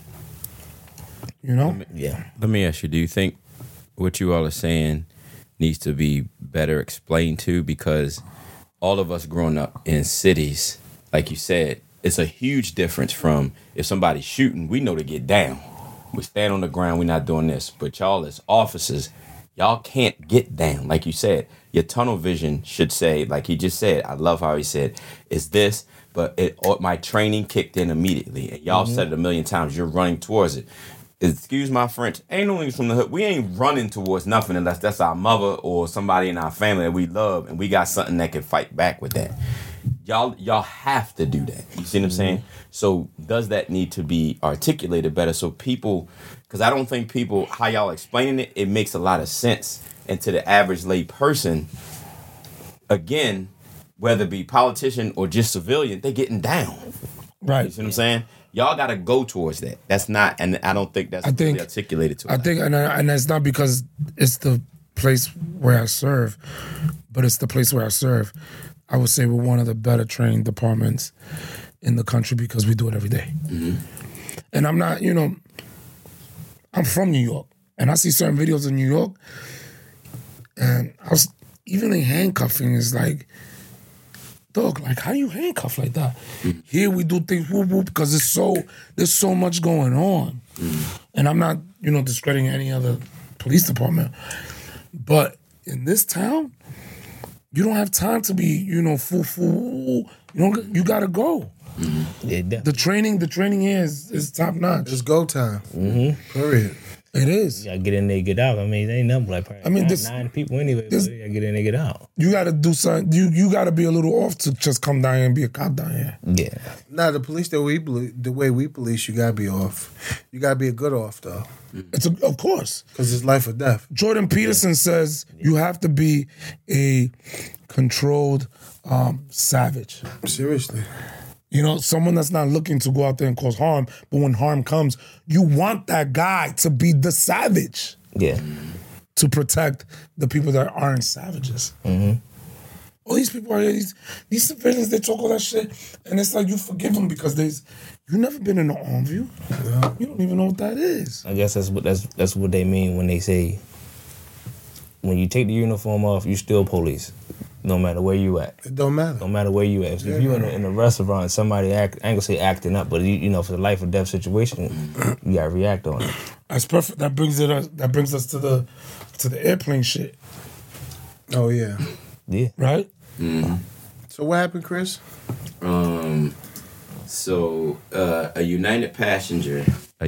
You know? yeah. Let me ask you, do you think what you all are saying needs to be better explained to? Because all of us growing up in cities, like you said, it's a huge difference from if somebody's shooting, we know to get down. We stand on the ground, we're not doing this. But y'all as officers, y'all can't get down. Like you said, your tunnel vision should say, like he just said, I love how he said, is this, but my training kicked in immediately. And y'all said it a million times, you're running towards it. Excuse my French, ain't no niggas from the hood. We ain't running towards nothing unless that's our mother or somebody in our family that we love and we got something that can fight back with that. Y'all have to do that. You see what I'm saying? So does that need to be articulated better so people, because I don't think people, how y'all explaining it, it makes a lot of sense. And to the average lay person, again, whether it be politician or just civilian, they getting down. Right. You see what I'm saying? Y'all got to go towards that. That's not, and I don't think that's really articulated to us. I think, and that's not because it's the place where I serve, but it's the place where I serve. I would say we're one of the better trained departments in the country because we do it every day. And I'm not, I'm from New York, and I see certain videos in New York, and even in handcuffing is like, dog, like, how you handcuff like that? Here we do things whoop whoop because there's so much going on. And I'm not, discrediting any other police department. But in this town, you don't have time to be, fool. You gotta go. Yeah, The training here is top notch. It's go time. Period. It is. You gotta get in there, get out. I mean, it ain't nothing like probably nine people anyway. But you gotta get in there, get out. You gotta do something. You gotta be a little off to just come down here and be a cop down here. Yeah. Nah, the way we police, you gotta be off. You gotta be a good off though, Of course. because it's life or death. Jordan Peterson says you have to be a controlled savage. Seriously. Someone that's not looking to go out there and cause harm, but when harm comes, you want that guy to be the savage Yeah. to protect the people that aren't savages. All these people are here, these civilians, they talk all that shit, and it's like you forgive them because you never been in an armed view. You don't even know what that is. I guess that's what they mean when they say when you take the uniform off, you still police. No matter where you at. It don't matter. No matter where you at. So if you in a restaurant and somebody I ain't gonna say acting up, but for the life or death situation, you gotta react on it. That's perfect. That brings us to the airplane shit. Oh yeah. Yeah. Right? So what happened, Chris? So a United passenger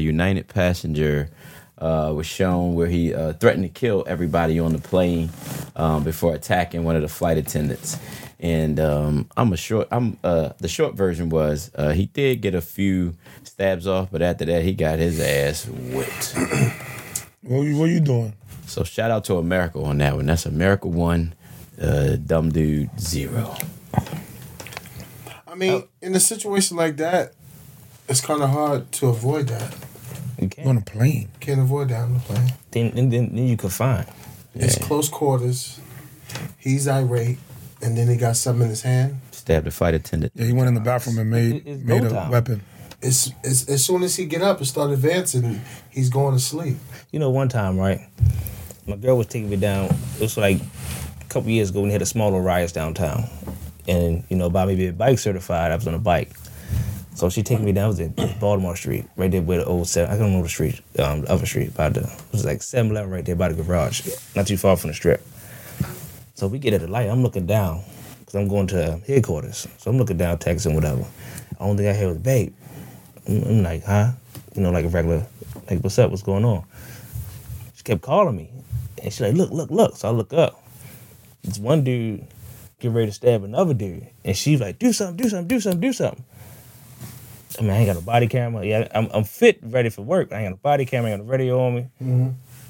was shown where he threatened to kill everybody on the plane before attacking one of the flight attendants. And the short version was he did get a few stabs off, but after that he got his ass whipped. What you doing? So shout out to America on that one. That's America 1, Dumb Dude 0. I mean, in a situation like that, it's kind of hard to avoid that. You You on a plane? Can't avoid that on the plane. then you could find. It's close quarters. He's irate, and then he got something in his hand. Stabbed a flight attendant. Yeah, he went in the bathroom and It's made go a time. weapon. It's as soon as he get up and start advancing, he's going to sleep. You know, one time, right? My girl was taking me down. It was like a couple years ago when they had a smaller riots downtown. And, you know, by me being bike certified, I was on a bike. So she taking me down. It was at Baltimore Street, right there where the old 7, I don't know the street, the other street, by the, it was like 7-Eleven right there by the garage, not too far from the strip. So we get at the light. I'm looking down because I'm going to headquarters. So I'm looking down, texting, whatever. The only thing I hear was, babe. I'm like, huh? You know, like a regular, like, what's up? What's going on? She kept calling me. And she's like, look. So I look up. This one dude getting ready to stab another dude. And she's like, do something. I mean, I ain't got a body camera. Yeah, I'm fit, ready for work. I ain't got a body camera, I ain't got a radio on me. Mm-hmm.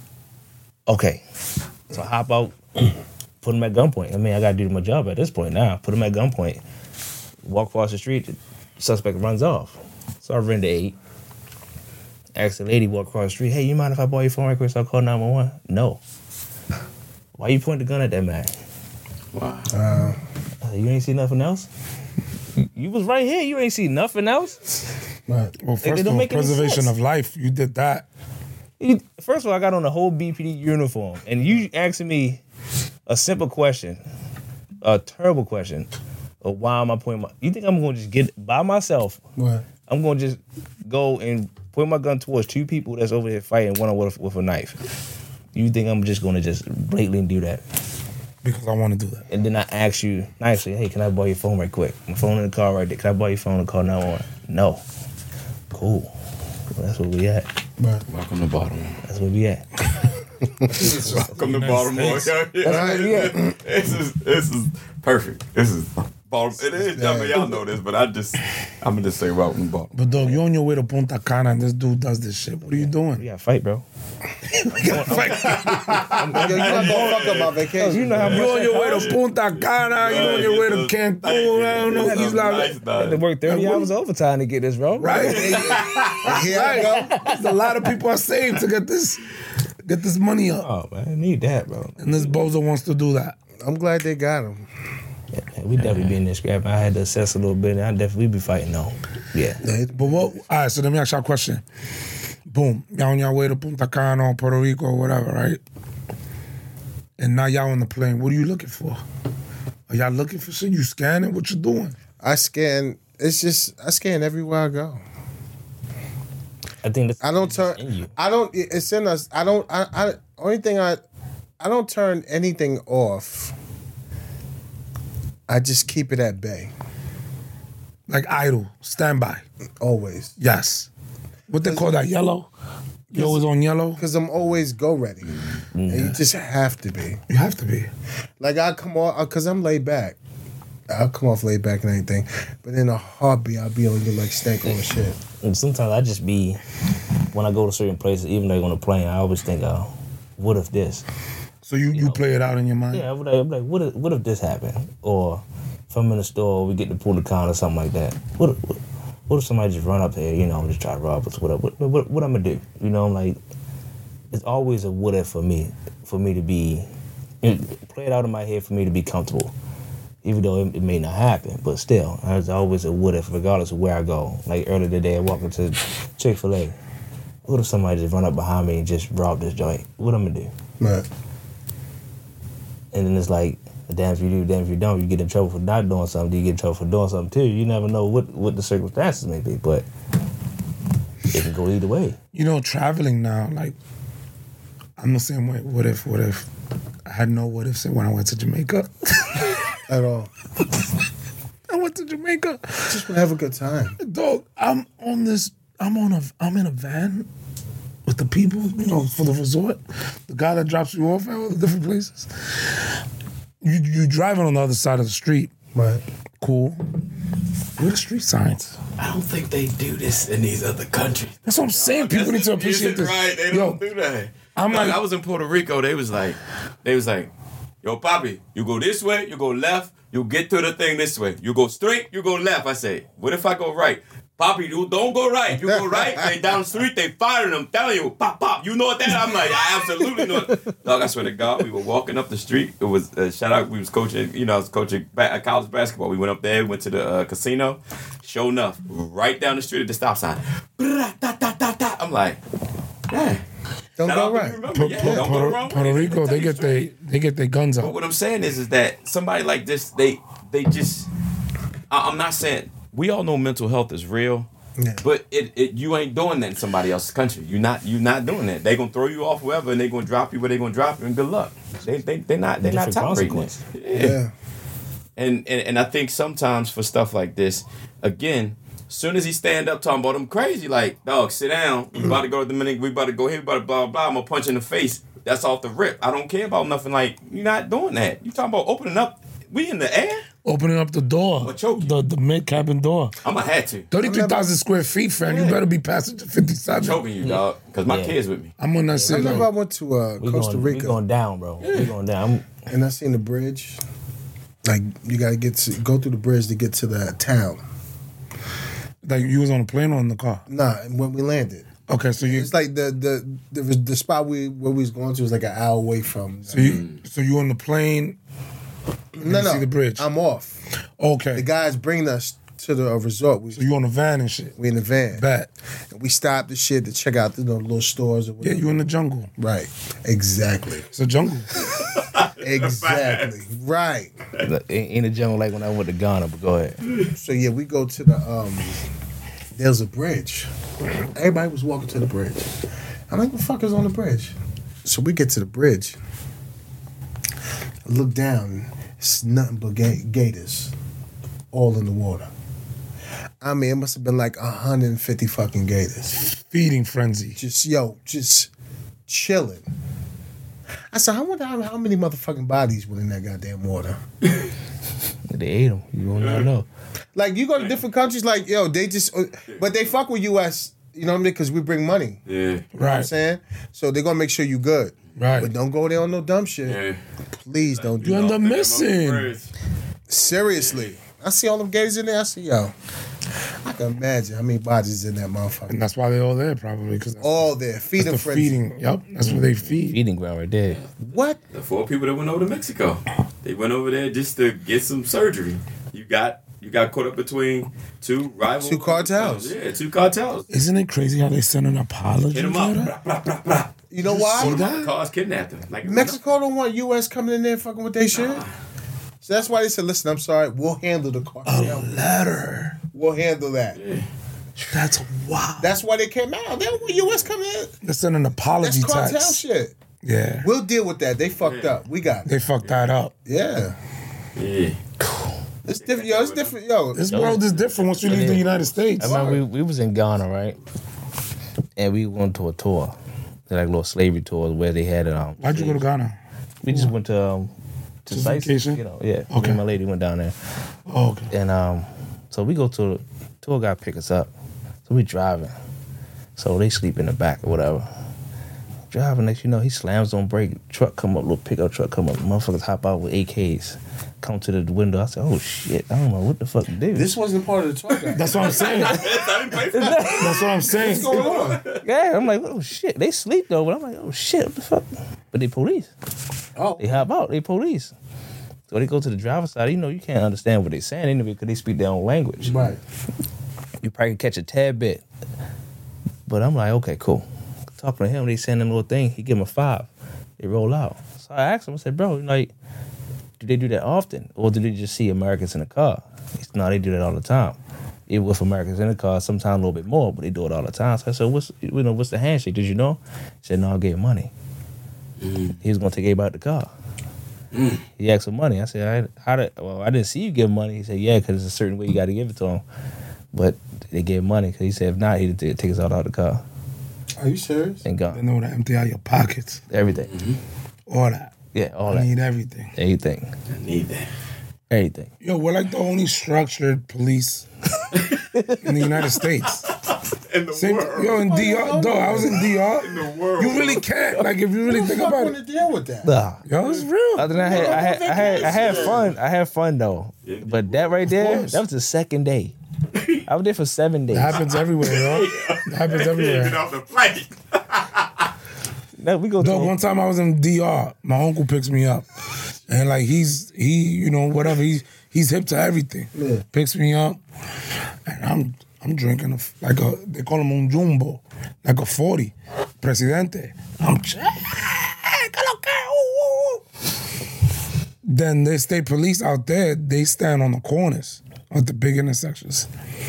Okay. So I hop out, put him at gunpoint. I mean, I got to do my job at this point now. Put him at gunpoint. Walk across the street, the suspect runs off. So I ran to 8. Asked the lady walk across the street, hey, you mind if I borrow your phone right quick so I call 911? No. Why you pointing the gun at that man? Wow. You ain't see nothing else? You was right here. You ain't see nothing else? Right. Well, It first don't of all, make any preservation sense. of life. You did that. First of all, I got on a whole BPD uniform, and you asking me a simple question, a terrible question, of why am I pointing my... You think I'm going to just get by myself? Right. I'm going to just go and point my gun towards 2 people that's over here fighting one with a knife. You think I'm just going to just blatantly do that? Because I want to do that. And then I ask you nicely, hey, can I borrow your phone right quick? My phone in the car right there. Can I borrow your phone and call 911? No. Cool. Well, that's where we at. Right. Welcome to Baltimore. That's where we at. Welcome to Baltimore. That's where we at. This is perfect. This is Baltimore. It is. I mean, y'all know this, but I'm gonna just say welcome to Baltimore. But dog, you're on your way to Punta Cana and this dude does this shit. What are you We doing? gotta fight, bro. Yo, you not gonna fuck up my vacation. You know how You're on much your way to Punta Cana. You're on your way to Cancun. I don't know. He's like, I had to work 30 hours overtime to get this, bro. right? Here I go. There's a lot of people are saved to get this money up. Oh, man, I need that, bro. And this bozo wants to do that. I'm glad they got him. Yeah, we definitely be in this scrap. I had to assess a little bit, and I definitely be fighting, though. Yeah. But what? All right, so let me ask y'all a question. Boom, y'all on your way to Punta Cana or Puerto Rico or whatever, right? And now y'all on the plane. What are you looking for? Are y'all looking for shit? You scanning? What you doing? I scan. It's just I scan everywhere I go. I think that's I don't turn. in you. I don't. It's in us. I don't. I only thing I don't turn anything off. I just keep it at bay. Like idle, standby. Always. Yes. What they call that? Yellow. You always on yellow. Because I'm always go ready. And you just have to be. You have to be. Like I come off because I'm laid back. I'll come off laid back and anything, but in a heartbeat I'll be on you like stank on shit. And sometimes I just be, when I go to certain places, even though on a plane, I always think, oh, what if this? So you play it out in your mind. Yeah, I'm like, what if this happened? Or if I'm in the store, we get to pull the car or something like that. What if somebody just run up here, you know, just try to rob us? What I'm gonna do? You know, I'm like, it's always a what if for me to be, play it out in my head for me to be comfortable. Even though it may not happen, but still, there's always a what if, regardless of where I go. Like earlier today, I walked into Chick-fil-A. What if somebody just run up behind me and just rob this joint? What I'm gonna do? Right. And then it's like, damn if you do, damn if you don't. You get in trouble for not doing something. You get in trouble for doing something too. You never know what the circumstances may be, but it can go either way. You know, traveling now, like, I'm the same way. What if I had no what ifs when I went to Jamaica? At all. I went to Jamaica. Just want to have a good time. Dog, I'm in a van with the people, you know, for the resort. The guy that drops you off at all the different places. You driving on the other side of the street, Right. Cool. Where the street signs? I don't think they do this in these other countries. That's what I'm saying. People need to appreciate this. Right, they Yo, don't do that. I'm like, I was in Puerto Rico. They was like, yo, papi, you go this way, you go left, you get to the thing this way. You go straight, you go left. I say, what if I go right? Papi, you don't go right. You go right, they down the street, they firing them. Telling you, pop, pop. You know what that? I'm like, I absolutely know it. Dog, I swear to God, we were walking up the street. It was, shout out, we was coaching, I was coaching college basketball. We went up there, went to the casino. Sure enough, right down the street at the stop sign. I'm like, yeah. Don't go right. Don't go wrong. Puerto Rico, they get their guns But out. what I'm saying is that somebody like this, they just. I'm not saying we all know mental health is real, Yeah. but you ain't doing that in somebody else's country. You're not doing that. They gonna throw you off wherever, and they gonna drop you where they gonna drop you, and good luck. They're not Different tolerating consequences. it. Yeah. And I think sometimes for stuff like this, again, soon as he stand up talking about him crazy, like, dog, sit down. We about to go to Dominican. We about to go here. We about to blah, blah, blah. I'm going to punch in the face. That's off the rip. I don't care about nothing like, you're not doing that. You talking about opening up. We in the air? Opening up the door. Or choke you. The mid-cabin door. I'm going to have to. 33,000 square feet, fam. You better be passenger 57. Choking you, dog. Because my Yeah. kids with me. I'm on that I shit. remember I Like, went to Costa We Rica going down, bro. We going down. and I seen the bridge. Like you gotta go through the bridge to get to the town. like you was on a plane or in the car? Nah, when we landed. Okay, so you It's like the spot where we was going to was like an hour away from. so you on the plane. No, see the bridge. I'm off. Okay. The guys bringing us to the resort. So you on the van and shit. We in the van. Bet. And we stopped the shit to check out the little stores or Yeah, whatever. you in the jungle. Right. Exactly. It's a jungle. Exactly. Right. In the jungle, like when I went to Ghana, but go ahead. So yeah, we go to the there's a bridge. Everybody was walking to the bridge. I'm like, what the fuck is on the bridge? So we get to the bridge. I look down. It's nothing but gators, all in the water. I mean, it must have been like 150 fucking gators. Feeding frenzy. Just chilling. I said, I wonder how many motherfucking bodies were in that goddamn water. They ate them. You don't even know. Like, you go to different countries, like, yo, they just, but they fuck with U.S., you know what I mean? Because we bring money. You know Yeah. what I'm Right. saying? So they're going to make sure you good. Right. But don't go there on no dumb shit. Yeah. Please don't do You that. end up missing. Seriously. I see all them gators in there. I see, yo, I can imagine how many bodies in that motherfucker. And that's why they're all there, probably. Because that's All there. Feed the them friends. feeding. Yep, that's where they feed. Feeding ground right there. What? The 4 people that went over to Mexico, they went over there just to get some surgery. You got caught up between 2 rivals. 2 cartels. Yeah, 2 cartels. Isn't it crazy how they send an apology? Hit them for up. that? Blah, blah, blah, blah. You know why? see that? Cars kidnapped them. Like, Mexico don't want U.S. coming in there fucking with their shit. So that's why they said, listen, I'm sorry, we'll handle the cartel. Letter. We'll handle that. That's wild. That's why they came out. They don't want U.S. coming in. They're sending an apology That's cartel text. shit. Yeah. We'll deal with that. They fucked up. We got it. They fucked that up. Yeah. Yeah. It's different. Yo, it's different. Yo, This world is different once you leave the United States. I remember we was in Ghana, right? And we went to a tour, like a little slavery tour where they had Why'd you go to Ghana? We just went to Just sites, vacation? you know. Yeah. Me Okay. and my lady went down there, Oh, okay. and so we go to the tour guy pick us up. So we driving, so they sleep in the back or whatever. Driving, next you know, he slams on brake. Truck come up, little pickup truck come up. Motherfuckers hop out with AKs. Come to the window. I said, "Oh shit! I don't know what the fuck to do." this wasn't part of the tour guide. That's what I'm saying. That's what I'm saying. What's going on? Yeah, I'm like, "Oh shit!" They sleep though, but I'm like, "Oh shit! What the fuck?" But they police. Oh, They hop out. They police. So they go to the driver's side. You know, you can't understand what they're saying anyway because they speak their own language. right. You probably can catch a tad bit. But I'm like, okay, cool. Talking to him, they send them little thing. He give him a 5. They roll out. So I asked him, I said, bro, like, do they do that often? Or do they just see Americans in the car? He said, no, they do that all the time. Even with Americans in the car, sometimes a little bit more, but they do it all the time. So I said, what's the handshake? Did you know? He said, no, I gave him money. He was going to take everybody out the car. He asked for money. I said, I didn't see you give him money. He said, yeah, because there's a certain way you got to give it to him. But they gave him money because he said, if not, he'd take us out of the car Are you serious? and They gone. know to empty out your pockets. Everything. All that. Yeah, all I that. need everything. Everything. I need that. Everything. Yo, we're like the only structured police in the United States. In the Same, world. yo, in DR, dog, I was in DR. In the world. You really can't, like, if you really think about want it. to deal with that. Nah. Yo, it's real. Other than I had fun. I had fun though. But that right there, course. that was the second day. I was there for 7 days. It happens everywhere, yo. It happens Get everywhere. off the plane. No, we go Dog, to one time I was in DR, my uncle picks me up. And like he, you know, whatever, he's hip to everything. Yeah. Picks me up, and I'm drinking they call him un jumbo, like a 40, Presidente. Then they state police out there, they stand on the corners at the big intersections.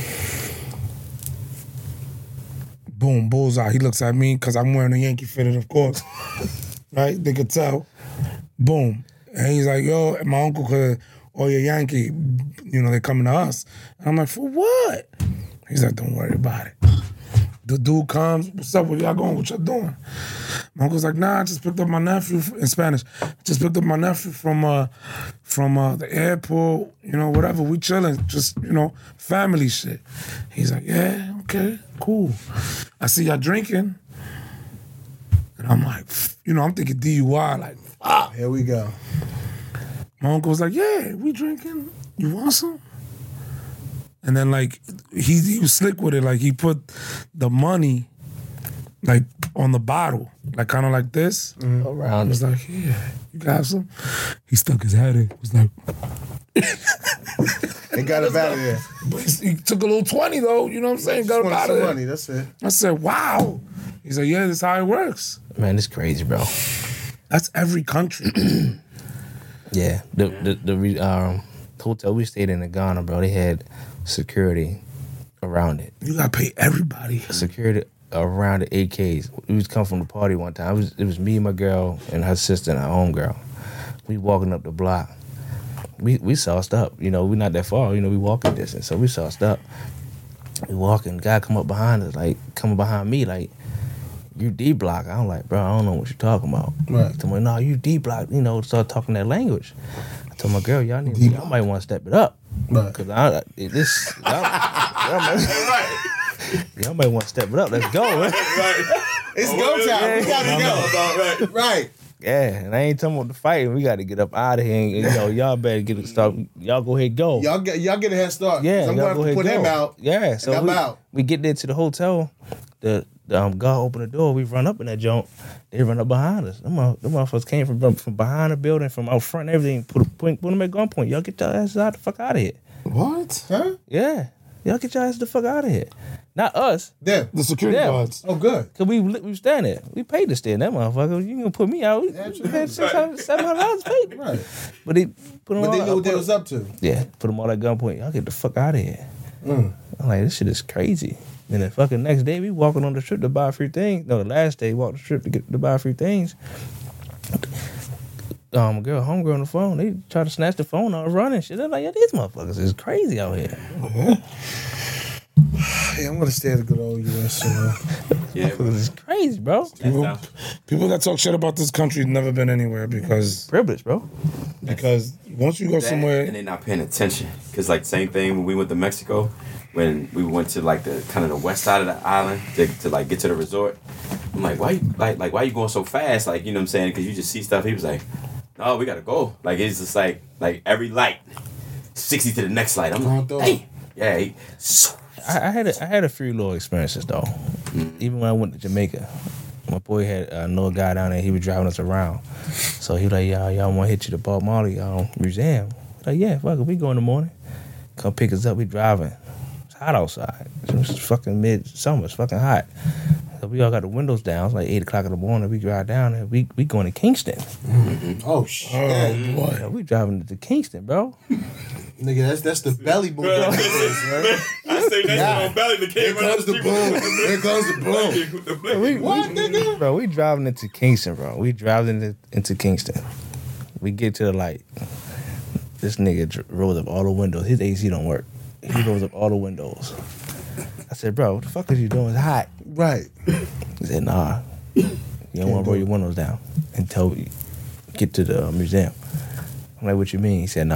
Boom, bullseye. He looks at me because I'm wearing a Yankee fitted, of course. Right? They could tell. Boom. And he's like, yo, and my uncle could, oh, you're Yankee. You know, they coming to us. And I'm like, for what? He's like, don't worry about it. The dude comes, what's up, where y'all going, what y'all doing? My uncle's like, nah, I just picked up my nephew, in Spanish, I just picked up my nephew from the airport, you know, whatever, we chilling, just, you know, family shit. He's like, yeah, okay, cool. I see y'all drinking. And I'm like, you know, I'm thinking DUI, like, fuck. Here we go. My uncle was like, yeah, we drinking. You want some? And then, like, he was slick with it. Like, he put the money, like, on the bottle. Like, kind of like this. I around. was like, yeah, you got some? He stuck his head in. Was like... They got him out of there. But he took a little 20, though. You know what I'm saying? Got him Want out of some there. money, that's it. I said, wow. He's like, yeah, this is how it works. Man, it's crazy, bro. That's every country. Yeah, the hotel we stayed in Ghana, bro. They had security around it. You got to pay everybody. Security around the AKs. We was come from the party one time. It was me, my girl, and her sister and her homegirl. We walking up the block. We sauced up. You know, we not that far. You know, we walking distance, so we sauced up. We walking. Guy come up behind us, like coming behind me, like, you D block. I'm like, bro, I don't know what you're talking about. Right. He told me, no, you D block. You know, start talking that language. I told my girl, y'all might want to step it up. Right. Cause y'all might want to step it up. Let's go, man. It's go time. We gotta go. Right. Yeah, and I ain't talking about the fight. We got to get up out of here. And, you know, y'all better get it started. Y'all go ahead, go. Y'all get a head start. Yeah, I'm y'all going to have to put him out. Yeah, so I'm out. we get there to the hotel. The guard opened the door. We run up in that joint. They run up behind us. Them motherfuckers came from behind the building, from out front and everything. Put them at gunpoint. Y'all get your asses out the fuck out of here. What? Huh? Yeah, y'all get your asses the fuck out of here. Not us. Them. The security Yeah. guards. Oh, good. Cause we stand there. We paid to stay in that motherfucker. You gonna put me out? We had $700 paid. Right. But they put them But all. they knew what they was up to. Yeah, put them all at gunpoint. Y'all get the fuck out of here. Mm. I'm like, this shit is crazy. Then the fucking next day, we walking on the strip to buy a few things. No, the last day, walked the strip to buy a few things. Homegirl on the phone, they try to snatch the phone out running shit. They're like, yeah, these motherfuckers is crazy out here. Hey, I'm gonna stay at the good old U.S. Yeah, Motherfuckers is crazy, bro. People that talk shit about this country never been anywhere because Privilege, bro. once you go and somewhere, they're not paying attention. Cause like same thing when we went to Mexico, when we went to like the kind of the west side of the island to like get to the resort. I'm like, why you going so fast? Like, you know what I'm saying? Cause you just see stuff. He was like, no, we gotta go. Like it's just like every light, 60 to the next light. I'm like, hey, yeah. I had a few little experiences though. Even when I went to Jamaica, my boy had know a guy down there. He was driving us around, so he was like, y'all want to hit you to Bob Marley museum? Like, yeah, fuck it, we go in the morning. Come pick us up. We driving. It's hot outside. It's fucking midsummer. It's fucking hot. So we all got the windows down. It's like 8 o'clock in the morning. We drive down there. We going to Kingston. Oh shit. oh boy, Yeah, we driving to Kingston, bro. Nigga, that's the belly boom. Right. Right? I say that on belly. The Here came right comes the boom. Here comes the boom. What, nigga? Bro, we driving into Kingston, bro. We driving into Kingston. We get to the light. This nigga rolls up all the windows. His AC don't work. He rolls up all the windows. I said, bro, what the fuck is you doing? It's hot. Right. He said, nah. You don't want to roll your windows down until we get to the museum. I'm like, what you mean? He said, nah.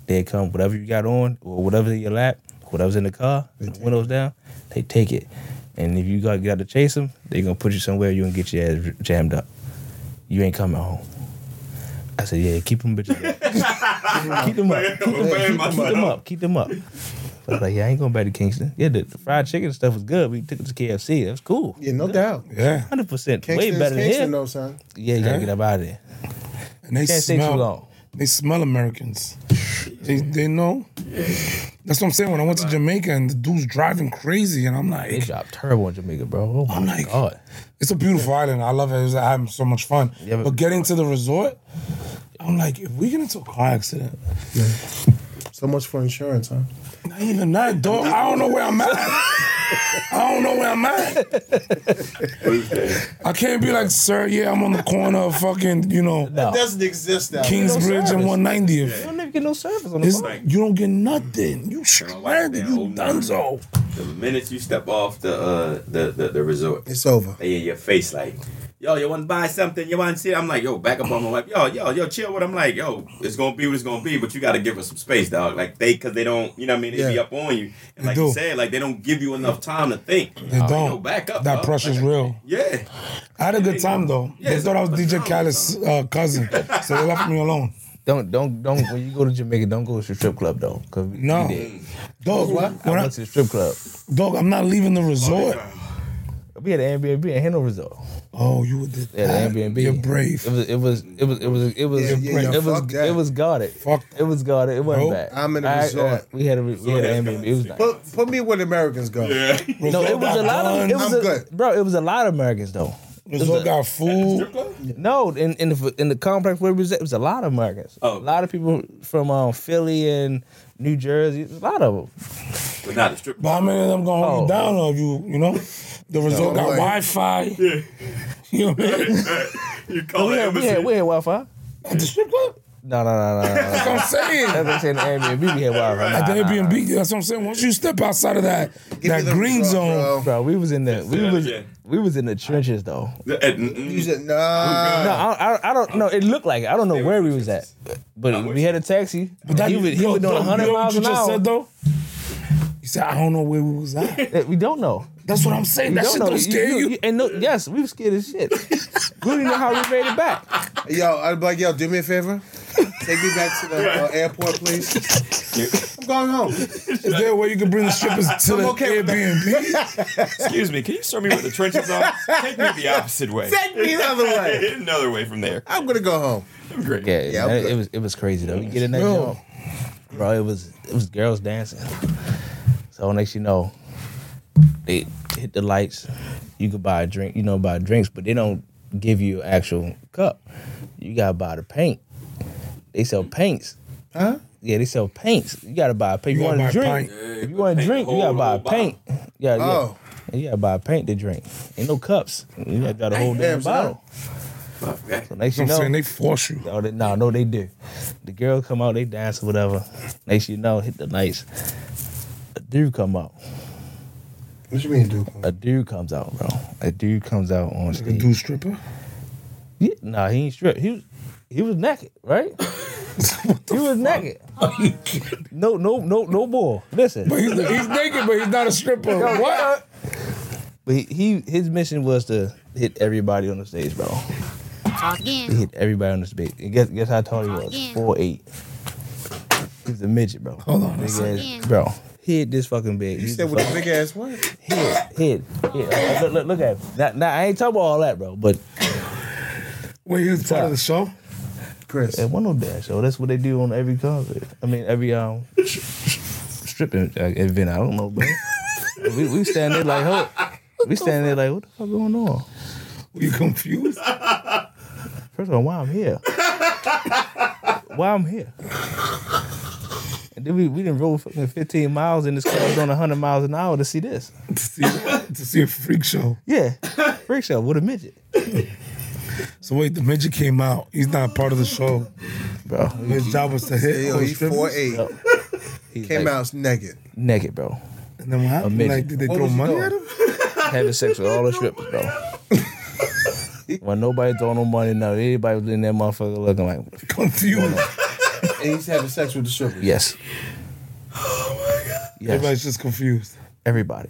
They come, whatever you got on, or whatever's in your lap, whatever's in the car, the windows down, they take it. And if you got to chase them, they gonna put you somewhere, you gonna get your ass jammed up. You ain't coming home. I said, yeah, keep them bitches up. Keep them up. Keep them up. I was like, yeah, I ain't going back to Kingston. Yeah, the fried chicken and stuff was good. We took it to KFC. That was cool. Yeah, no doubt. Yeah. 100%. Way better than here. Though, son. Yeah, you gotta get up out of there. And they Can't stay too smell. long. They smell Americans. They know. That's what I'm saying. When I went to Jamaica and the dude's driving crazy, and I'm They like, dropped terrible in Jamaica, bro. Oh my I'm like, God. it's a beautiful island. I love it. I'm having so much fun. Yeah, but getting to the resort, I'm like, if we get into a car accident, So much for insurance, huh? not even that, dog. I don't know where I'm at. I can't be like, sir, yeah, I'm on the corner of fucking, No. It doesn't exist now. Kingsbridge and 190th. You don't even get no service on the It's, phone. you don't get nothing. You stranded. You donezo. The minute you step off the resort, It's over. they in your face like, yo, you want to buy something? You want to see? I'm like, yo, back up on my wife. Yo, chill with. I'm like, yo, it's gonna be what it's gonna be, but you got to give us some space, dog. Like because they don't, you know what I mean? They be Yeah. up on you, and They like do. you said, like they don't give you enough time to think. They Yo, don't. back up. That dog. pressure's Like, real. Yeah. I had a good time though. Yeah, They thought I was it's DJ a Khaled's cousin, so they left me alone. Don't. When you go to Jamaica, don't go to the strip club though. Cause No, we did. dog. I When went to the strip club. dog, I'm not leaving the resort. We had an Airbnb in Hanover Resort. Oh, you did They had that. an Airbnb. You're brave. It was guarded. Fuck. It was guarded. It wasn't Bro, bad. I'm in a resort. We had an Airbnb. It was nice. Put me where the Americans go. Yeah. No, it was a lot of. It was I'm good. Bro, it was a lot of Americans though. Resort got food. No, in the complex where we was at, it was a lot of Americans. Oh. A lot of people from Philly and New Jersey. A lot of them. But not the strip. But how many of them gonna hold you down or you know? The resort got way. Wi-Fi. Yeah. You know what I mean? You call We it had Wi-Fi. At the strip club? No. That's what I'm saying. That's what I'm saying. The Airbnb we had Wi-Fi. At the Airbnb, that's what I'm saying. Once you step outside of that Give me the green resort, zone, bro. Bro, we was in the again. we was in the trenches though. You said, No, nah. I don't know. It looked like it. I don't know where we was at, but we had a taxi. but that he was yo, doing 100 you know what miles you an just hour. said though? You said I don't know where we was at. We don't know. That's what I'm saying. We That shit don't scare you. And no, yes, we were scared as shit. We didn't know how we made it back. Yo, I'd be like, yo, do me a favor. Take me back to the airport, please. I'm going home. Is there a way you can bring the strippers to the okay with that. Airbnb? Excuse me, can you show me where the trenches are? Take me the opposite way. Take me the other way. Another way from there. I'm gonna go home. Great. Yeah, Yeah, man, I'm good. it was crazy though. You get in that Yo. joint, bro. It was girls dancing. So next you know, they hit the lights. You could buy a drink, buy drinks, but they don't give you an actual cup. You gotta buy the paint. They sell paints. Huh? Yeah, they sell paints. You gotta buy a paint. You gotta want to buy a drink? pint. If you want to drink, you gotta buy a paint. Yeah. Oh. And you gotta buy a paint to drink. Ain't no cups. You gotta buy the whole damn Damn, son. bottle. Okay. So next you I'm know, saying they force you. no, they do. The girl come out, they dance or whatever. Next you know, hit the lights. A dude come out. What you mean, dude? A dude comes out, bro. A dude comes out on The stage. dude stripper? Yeah, nah, he ain't stripped. He was naked, right? He was naked. No more. Listen. But he's naked, but he's not a stripper. What? But his mission was to hit everybody on the stage, bro. Talk He again. hit everybody on the stage. And guess how tall he was? Again. 4'8". He's a midget, bro. Hold on. Big Again. ass, bro. He hit this fucking big. You He's said a with a fucking- big ass what? Hit. Look at him. Now, I ain't talking about all that, bro. But Wait, he was part of the show? Chris. it wasn't no dance show. That's what they do on every concert. I mean, every stripping event. I don't know, bro. we stand there like, what the fuck going on? Were you confused? First of all, why I'm here? Why I'm here? And then we didn't roll fucking 15 miles in this car going 100 miles an hour to see this. to see a freak show. Yeah, freak show with a midget, So wait, the midget came out. He's not part of the show. bro. His job was to hit. Yo, all the he's strippers? 4'8". He's Came like, out naked. naked, bro. And then what happened? midget. Like, did they What throw was he money doing? at him? Having sex with all the strippers, bro. When nobody throwing no money, no, everybody was in that motherfucker looking like, Confused. And he's having sex with the strippers. Yes. Oh my god. Yes. Everybody's just confused. Everybody.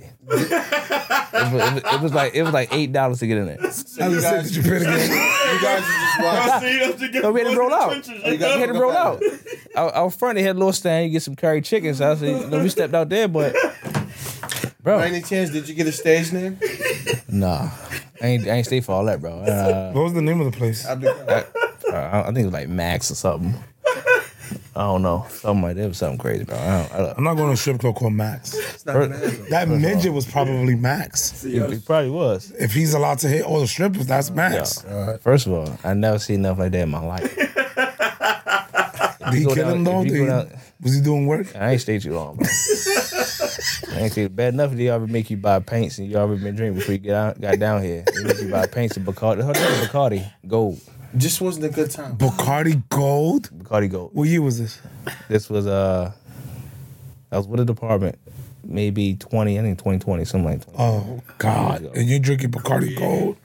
It was like $8 to get in there. So you guys, Did you pay to get in? you guys are just watching. So we had to roll out. You We gotta had to go roll back. out. Out front, they had a little stand. You get some curry chicken. So I said, we stepped out there, but By bro, any chance, did you get a stage name? nah, I ain't stay for all that, bro. What was the name of the place? I think it was like Max or something. I don't know, something like that. It was something crazy, bro. I'm not going to a strip club called Max. It's not Max. That midget was probably Max. It probably was. If he's allowed to hit all the strippers, that's Max. First of all, I never seen nothing like that in my life. Did he go kill him down- though? if you go Did he- down- was he doing work? I ain't stayed too long, bro. I ain't stayed bad enough. They already make you buy paints, and you already been drinking before you got down here. They make you buy paints and Bacardi. Her name was Bacardi Gold. Just wasn't a good time. Bacardi Gold? Bacardi Gold. What year was this? This was I was with the department, maybe 2020, something like that. Oh, God. And you're drinking Bacardi Gold?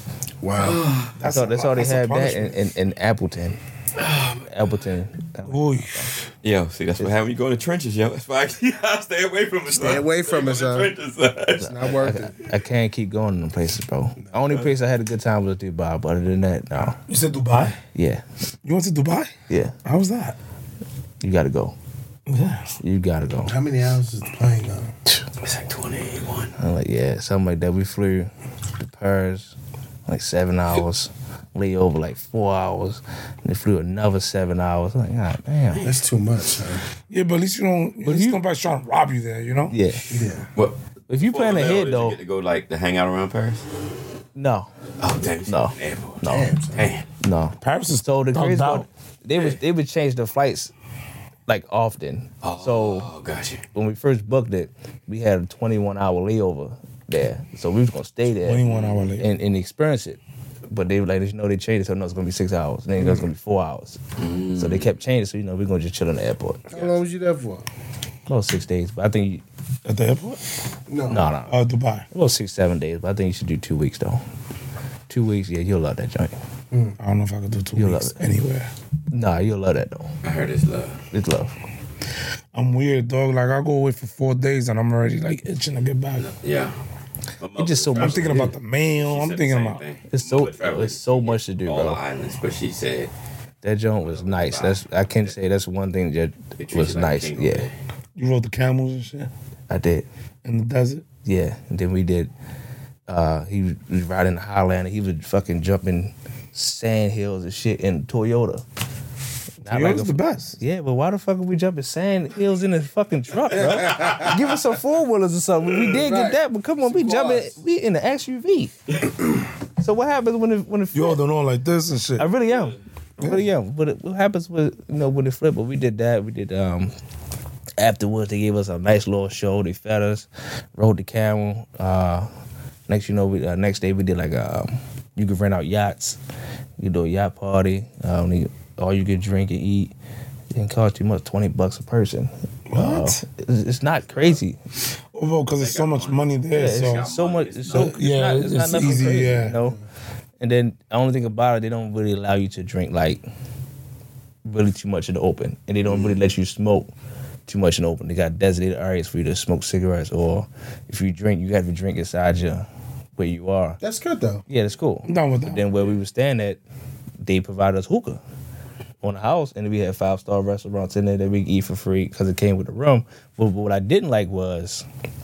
Wow. That's all they a had that punishment. in Appleton. Appleton. Ooh. Yo, see, that's what happened when you go in the trenches, yo. That's why I stay away from it. Stay away from it, son. It's not worth it. I can't keep going to them places, bro. The only place I had a good time was Dubai, but other than that, no. You said Dubai? Yeah, You went to Dubai? yeah. How was that? You gotta go. Yeah. You gotta go. How many hours is the plane though? It's like 21. I'm like, yeah, something like that. We flew to Paris, like 7 hours. Lay over like 4 hours. And they flew another 7 hours. I'm like, God damn. That's too much, son. Yeah, but at least you don't. At least nobody's trying to rob you there, you know? Yeah. Yeah. What? If you plan ahead Did though, you get to go like to hang out around Paris? no, Oh damn! No. Airport. no, Damn. no. Paris is So the thugged crazy out. part, they would change the flights like often. So Oh, gotcha. when we first booked it, we had a 21-hour layover there. So we was gonna stay there 21-hour layover. and experience it. But they were like, they changed it, so no, it's gonna be 6 hours. And then it was gonna be 4 hours. So they kept changing, so we're gonna just chill in the airport. How long was you there for? About 6 days, but I think At the airport? No. no, Dubai. about 6-7 days. But I think you should do 2 weeks though. 2 weeks, yeah, you'll love that joint. I don't know if I could do 2 You'll weeks love it. anywhere. Nah, you'll love that though. I heard it's love. It's love. I'm weird, dog. Like, I go away for 4 days and I'm already, like, itching to get back. Yeah. It's just so I'm much. thinking about the mail. I'm thinking about... It's so much to do, all bro. the islands, but she said That joint was nice. I can say that's one thing that they treat was you like nice. king Yeah, over there. You rode the camels and shit I did. in the desert? Yeah, and then we did. He was riding the Highlander. He was fucking jumping sand hills and shit in Toyota. Not Toyota's a- the best. Yeah, but why the fuck are we jumping sand hills in a fucking truck, bro? Give us some 4-wheelers or something. We did Right. get that, but come on, we jumping. We in the SUV. So what happens when it You all don't know like this and shit. I really am. I really am. But what happens with when it flip? But we did that. We did afterwards. They gave us a nice little show. They fed us, rode the camel. Next day we did like you could rent out yachts. You could do a yacht party. All you could drink and eat. It didn't cost you much, $20 a person. What? It's not crazy. Well, because there's so much money there. Yeah, so it's so much. It's so Yeah, it's not it's nothing easy, crazy, yeah. You know. And then the only thing about it, they don't really allow you to drink like really too much in the open, and they don't really let you smoke too much in the open. They got designated areas for you to smoke cigarettes, or if you drink, you have to drink inside where you are. That's good though. Yeah, that's cool. I'm down with But that. then where we were staying at, they provided us hookah on the house, and then we had 5-star restaurants in there that we could eat for free because it came with the room. But what I didn't like was,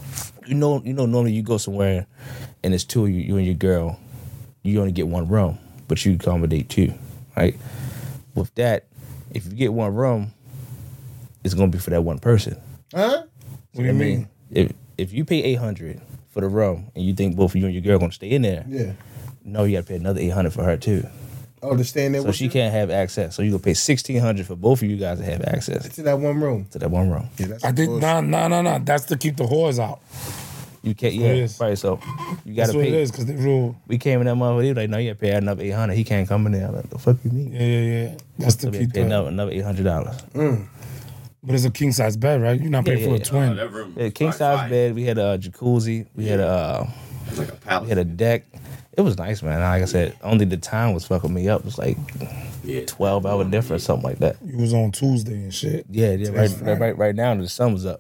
normally you go somewhere and it's two of you and your girl, you only get one room, but you accommodate two, right? With that, if you get one room, it's gonna be for that one person. Huh? What do you mean? If you pay $800 for the room and you think both of you and your girl gonna stay in there, Yeah. no, you gotta pay another $800 for her too. Oh, to stay in there So with she you? can't have access. So you gonna pay $1,600 for both of you guys to have access To that one room. to that one room. Yeah, that's I think bullshit. nah. That's to keep the whores out. You can't, it yeah, is. right. So you That's gotta what it pay. is, because they rule. We came in that motherfucker. He was like, no, you gotta pay another $800. He can't come in there. I'm like, the fuck you mean? Yeah. That's to So we keep pay the. another $800. But it's a king size bed, right? You're not paying Yeah, for a yeah. twin. That room Yeah, king was size fire. bed. We had a jacuzzi. We had It was like a palace. a deck. It was nice, man. Like I said, only the time was fucking me up. It was like Yeah. 12-hour difference, something like that. You was on Tuesday and shit. Yeah, right now the sun was up.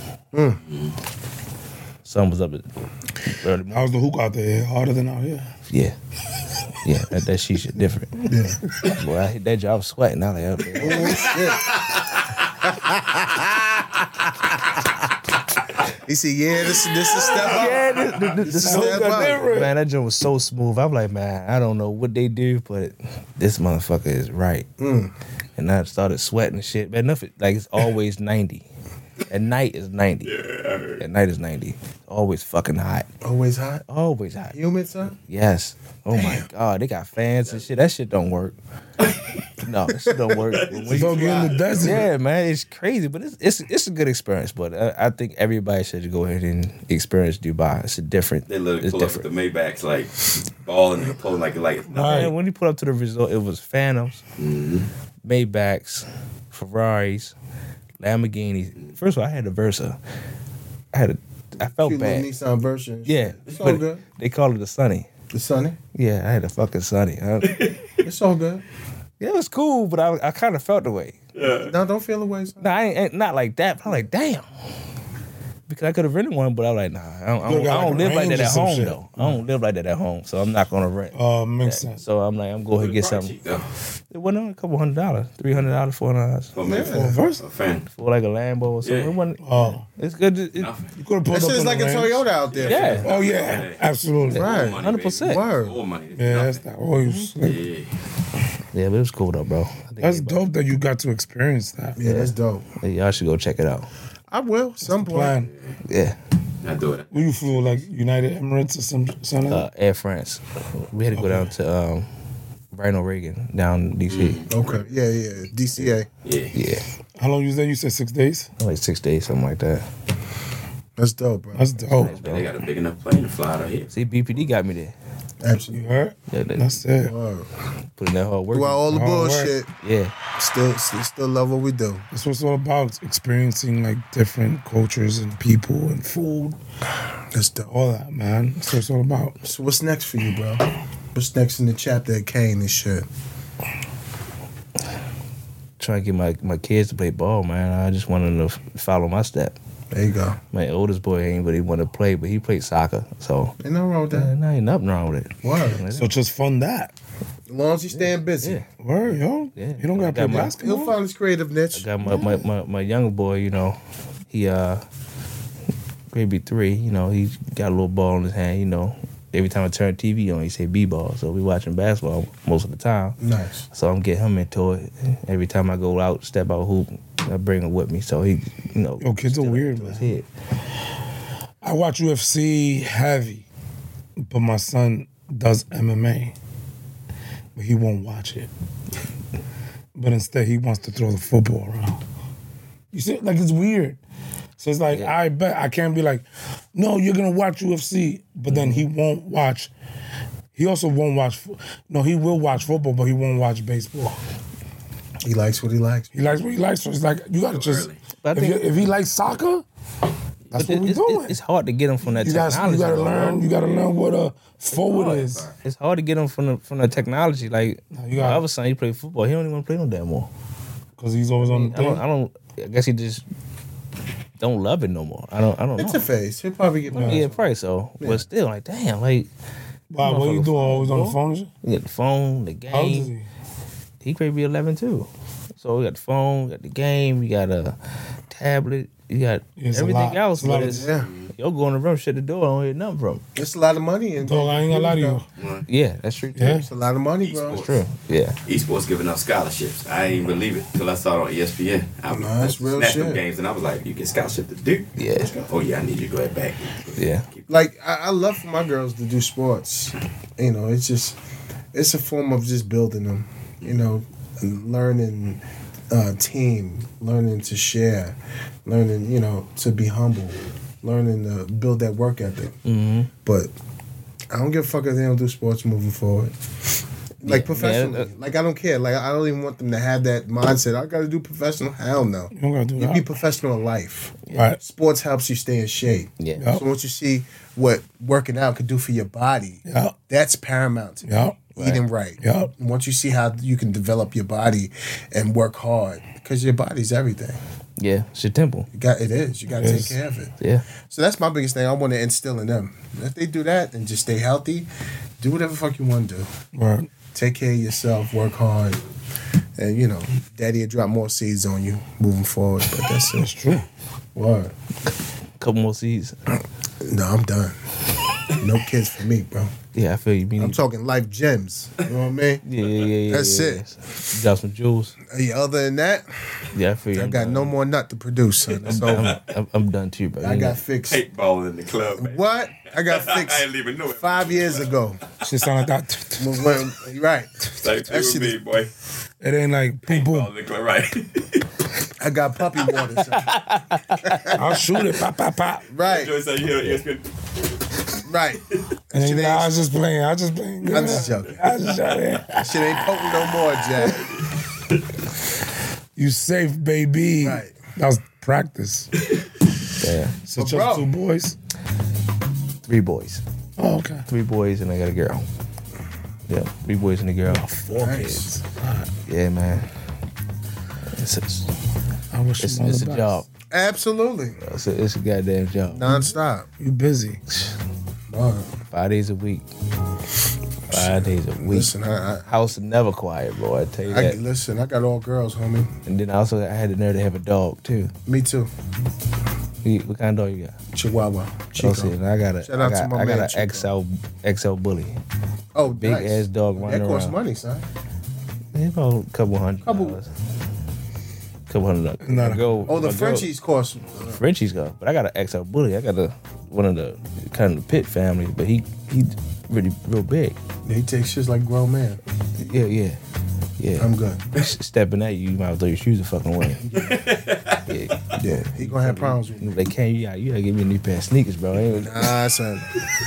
Sun was up at early morning. How's the hook out there? Harder than out here? Yeah. Yeah, that shit different. Yeah. Boy, I hit that job sweating. I was like, okay. He said, "Yeah, this is step up." Yeah, the step up. man, that joint was so smooth. I'm like, man, I don't know what they do, but this motherfucker is right. And I started sweating and shit. Man, nothing like it's always 90. At night is 90. At night is 90. Always fucking hot. Always hot. Always hot. Humid, son. Yes. Oh my God, they got fans and shit. That shit don't work. No, that shit don't work. You don't get in the desert. Yeah, man, it's crazy, but it's a good experience. But I think everybody should go ahead and experience Dubai. It's a different. They literally it's pull up with the Maybachs like balling and pulling like Man, when you pull up to the resort, it was Phantoms, Maybachs, Ferraris, Lamborghinis. First of all, I had a Versa. I felt Cute bad. little Nissan version. Yeah, It's all but good. they call it a Sunny. The Sunny. Yeah, I had a fucking Sunny. It's all good. Yeah, it was cool, but I kind of felt the way. No, don't feel away, son. No, I ain't not like that. But I'm like, damn. Because I could have rented one, but I'm like, nah, I don't live like that at home, though. I don't live like that at home, so I'm not going to rent. Makes sense. So I'm like, I'm going to get something. It wasn't only a couple $100, $300, $400 For Versa? a fan. for like a Lambo or something. Yeah. It wasn't, Oh, it's good. you could have That pulled up shit is on like the a range. Toyota out there. Yeah. Oh yeah, absolutely. Right. 100%. Word. All money. Yeah, that's that. Oh, you slick. Yeah. Yeah, but it was cool though, bro. I think That's everybody- dope that you got to experience that. Yeah, that's dope. Y'all should go check it out. I will. Some point. Plan. Yeah. I do it. Where you flew, like United Emirates or something? Air France. We had to go down to Ronald Reagan down in DC. Okay. Yeah. DCA. Yeah. Yeah. How long you was there? You said 6 days? Like 6 days, something like that. That's dope, bro. That's dope. They got a big enough plane to fly out of here. See, BPD got me there. You Absolutely. heard? Yeah, That's it. Word. put in that hard work. Throughout all the Hard work. bullshit, Yeah. still love what we do. That's what it's all about. Experiencing like different cultures and people and food. That's dope. All that, man. That's what it's all about. So what's next for you, bro? What's next in the chapter of Kane and shit? Trying to get my kids to play ball, man. I just wanted to follow my step. There you go. My oldest boy ain't really want to play, but he played soccer. So, Ain't nothing wrong with that. ain't nothing wrong with it. Word. So just fund that. As long as you staying busy. Yeah. Word, yo. Yeah. You don't got to play Got my- basketball. He'll find his creative niche. I got my younger boy, you know, he maybe 3, you know, he got a little ball in his hand, you know. Every time I turn TV on, he say B-ball. So we watching basketball most of the time. Nice. So I'm getting him into it. Every time I go out, step out hoop, I bring him with me. So he, you know. Yo, kids are still weird, into his man. head. I watch UFC heavy, but my son does MMA, but he won't watch it. But instead, he wants to throw the football around. You see, like it's weird. So it's like, I bet I can't be like, no, you're gonna watch UFC, but then he won't watch. He also won't watch. No, he will watch football, but he won't watch baseball. He likes what he likes. He likes what he likes, so it's like you gotta just. But I think- If he likes soccer, that's But what we it's, doing. it's hard to get him from that You technology. gotta though, learn. bro. You gotta learn what a forward is. It's hard to get him from the technology. Like you my got- other son, he play football. He don't even want to play no damn more. Cause he's always on the thing. I guess he just don't love it no more. I don't know. It's a phase. He'll probably get back. Yeah, probably so. But still, like, damn, like, Wow, what you doing? Always on the phone? you got the phone, the How old is game. he? He could be 11 too. So we got the phone, we got the game, we got a tablet, you got It's a everything lot. else. It's a lot But of- it's, Yeah. you'll go in the room, shut the door, I don't hear nothing from him. It's a lot of money in Dog, I ain't gonna lie to you. Yeah, that's true. Too. Yeah. It's a lot of money, bro. True. Yeah. Esports giving out scholarships. I didn't even believe it till I saw it on ESPN. I No, that's real snatched them shit. games and I was like, you get scholarship to Duke. Yeah. Oh yeah, I need you to go ahead back. Yeah. Like I love for my girls to do sports. You know, it's a form of just building them. You know, and learning team, learning to share, learning, you know, to be humble, learning to build that work ethic. Mm-hmm. But I don't give a fuck if they don't do sports moving forward. Like professionally. Yeah, like I don't care. Like I don't even want them to have that mindset. I gotta do professional. Hell no. You don't gotta do You that. be professional in life. Right. Sports helps you stay in shape. Yeah. Yep. So once you see what working out could do for your body, Yep. that's paramount to me. Yep. Eating right. Yep. And once you see how you can develop your body and work hard, because your body's everything. Yeah, it's your temple. You got it. You got to It take is. care of it. Yeah. So that's my biggest thing. I want to instill in them. If they do that and just stay healthy, do whatever the fuck you want to do. Right. Take care of yourself. Work hard. And, you know, daddy will drop more seeds on you moving forward. But that's That's it. true. Word. Couple more seeds. No, I'm done. No kids for me, bro. Yeah, I feel you. I'm talking life gems. You know what I mean? Yeah. That's yeah. it. You got some jewels. Hey, other than that, Yeah, I feel you. I got no more nut to produce, son. That's over. I'm done too, bro. I got fixed. Paintballing in the club, man. What? I got I fixed ain't even know it. 5 years ago. Shit sound like that. Right. Like, That that shit me, is- boy. It ain't like boom boom. Paintball in the club, right? I got puppy water, son. I'll shoot it. Pop pop pop. Right. Joey said, you hear Right. And shit then ain't- I was just playing. I was just playing. I'm just joking. I was just joking. That shit ain't potent no more, Jack. You safe, baby. Right. That was practice. Yeah. So But just bro- 2 boys. 3 boys. Oh, okay. 3 boys and I got a girl. Yeah, 3 boys and a girl. 4 Nice. kids. All right. Yeah, man. It's I wish you all a the best. job. Absolutely. It's a goddamn job. Non-stop. You busy. Word. 5 days a week. 5 days a week. Listen, House never quiet, bro. I tell you that. listen, I got all girls, homie. And then also I had the nerve to have a dog too. Me too. What kind of dog you got? Chihuahua. Chico. Oh, see, and I got Shout out to my man, an Chico. XL bully. Oh, Big nice. ass dog running That costs around. money, son. It's about a couple $100. Couple- Couple $100. Not a- Oh, the Frenchies cost. Frenchies go, but I got an XL bully. I got one of the kind of the pit family, but he really real big. He takes shit like grown man. Yeah. I'm good. Stepping at you, you might as well throw your shoes the fucking away. Yeah. Yeah, he gonna have problems with me. They can't. You gotta give me a new pair of sneakers, bro. Ain't- Nah, son.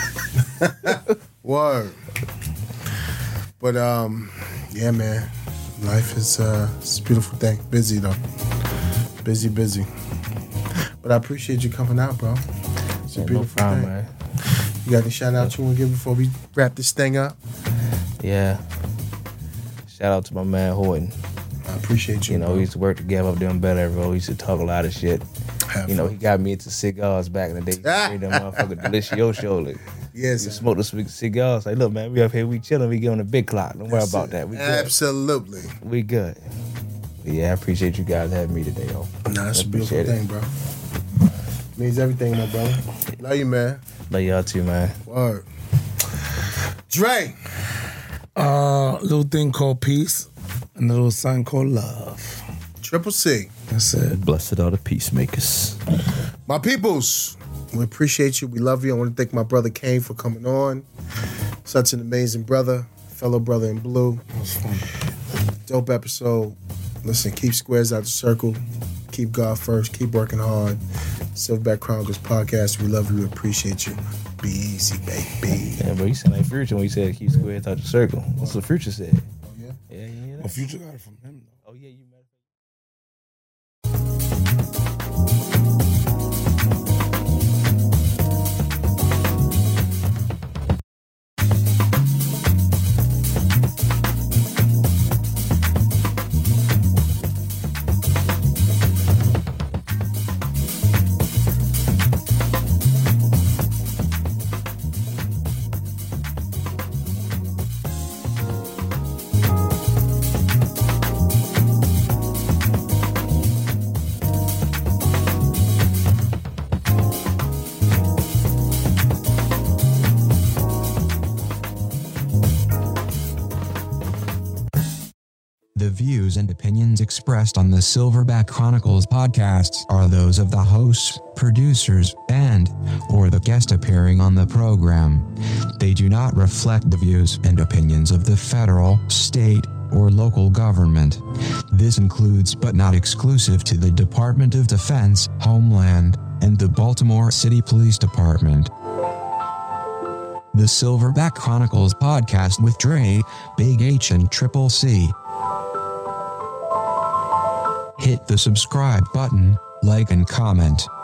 Word. But yeah, man. Life is it's a beautiful thing. Busy though. Busy. But I appreciate you coming out, bro. It's a No beautiful problem, thing. man. You got any shout out you want to give before we wrap this thing up? Yeah. Shout out to my man Horton. I appreciate you. You know, bro. we used to work together up there in Bel Air, bro. We used to talk a lot of shit. Have You know, fun. he got me into cigars back in the day. Bring them motherfucking Delicioso. Like, Yes, we sir. smoke the cigars. Like, look, man, we up here, we chilling, we get on the big clock. Don't worry That's about it. that. We good. Absolutely. We good. But yeah, I appreciate you guys having me today, yo. Nah, that's I a beautiful appreciate it. thing, bro. Means everything, my brother. Love you, man. Love y'all too, man. Word. Dre. Little thing called peace and a little sign called love. Triple C. That's it. Blessed are the peacemakers. My peoples, we appreciate you. We love you. I want to thank my brother Kane for coming on. Such an amazing brother, fellow brother in blue. That was fun. Dope episode. Listen, keep squares out the circle. Keep God first. Keep working hard. Silverback Chronicles podcast. We love you. We appreciate you. Be easy, baby. Yeah, bro, you sound like Future when you said keep squares out the circle. That's what Future said. Oh, yeah? Yeah. Well, Future got it from him, though. Oh, yeah, you met. The views and opinions expressed on the Silverback Chronicles podcasts are those of the hosts, producers, and/or the guest appearing on the program. They do not reflect the views and opinions of the federal, state, or local government. This includes but not exclusive to the Department of Defense, Homeland, and the Baltimore City Police Department. the Silverback Chronicles podcast with Dre, Big H, and Triple C. Hit the subscribe button, like and comment.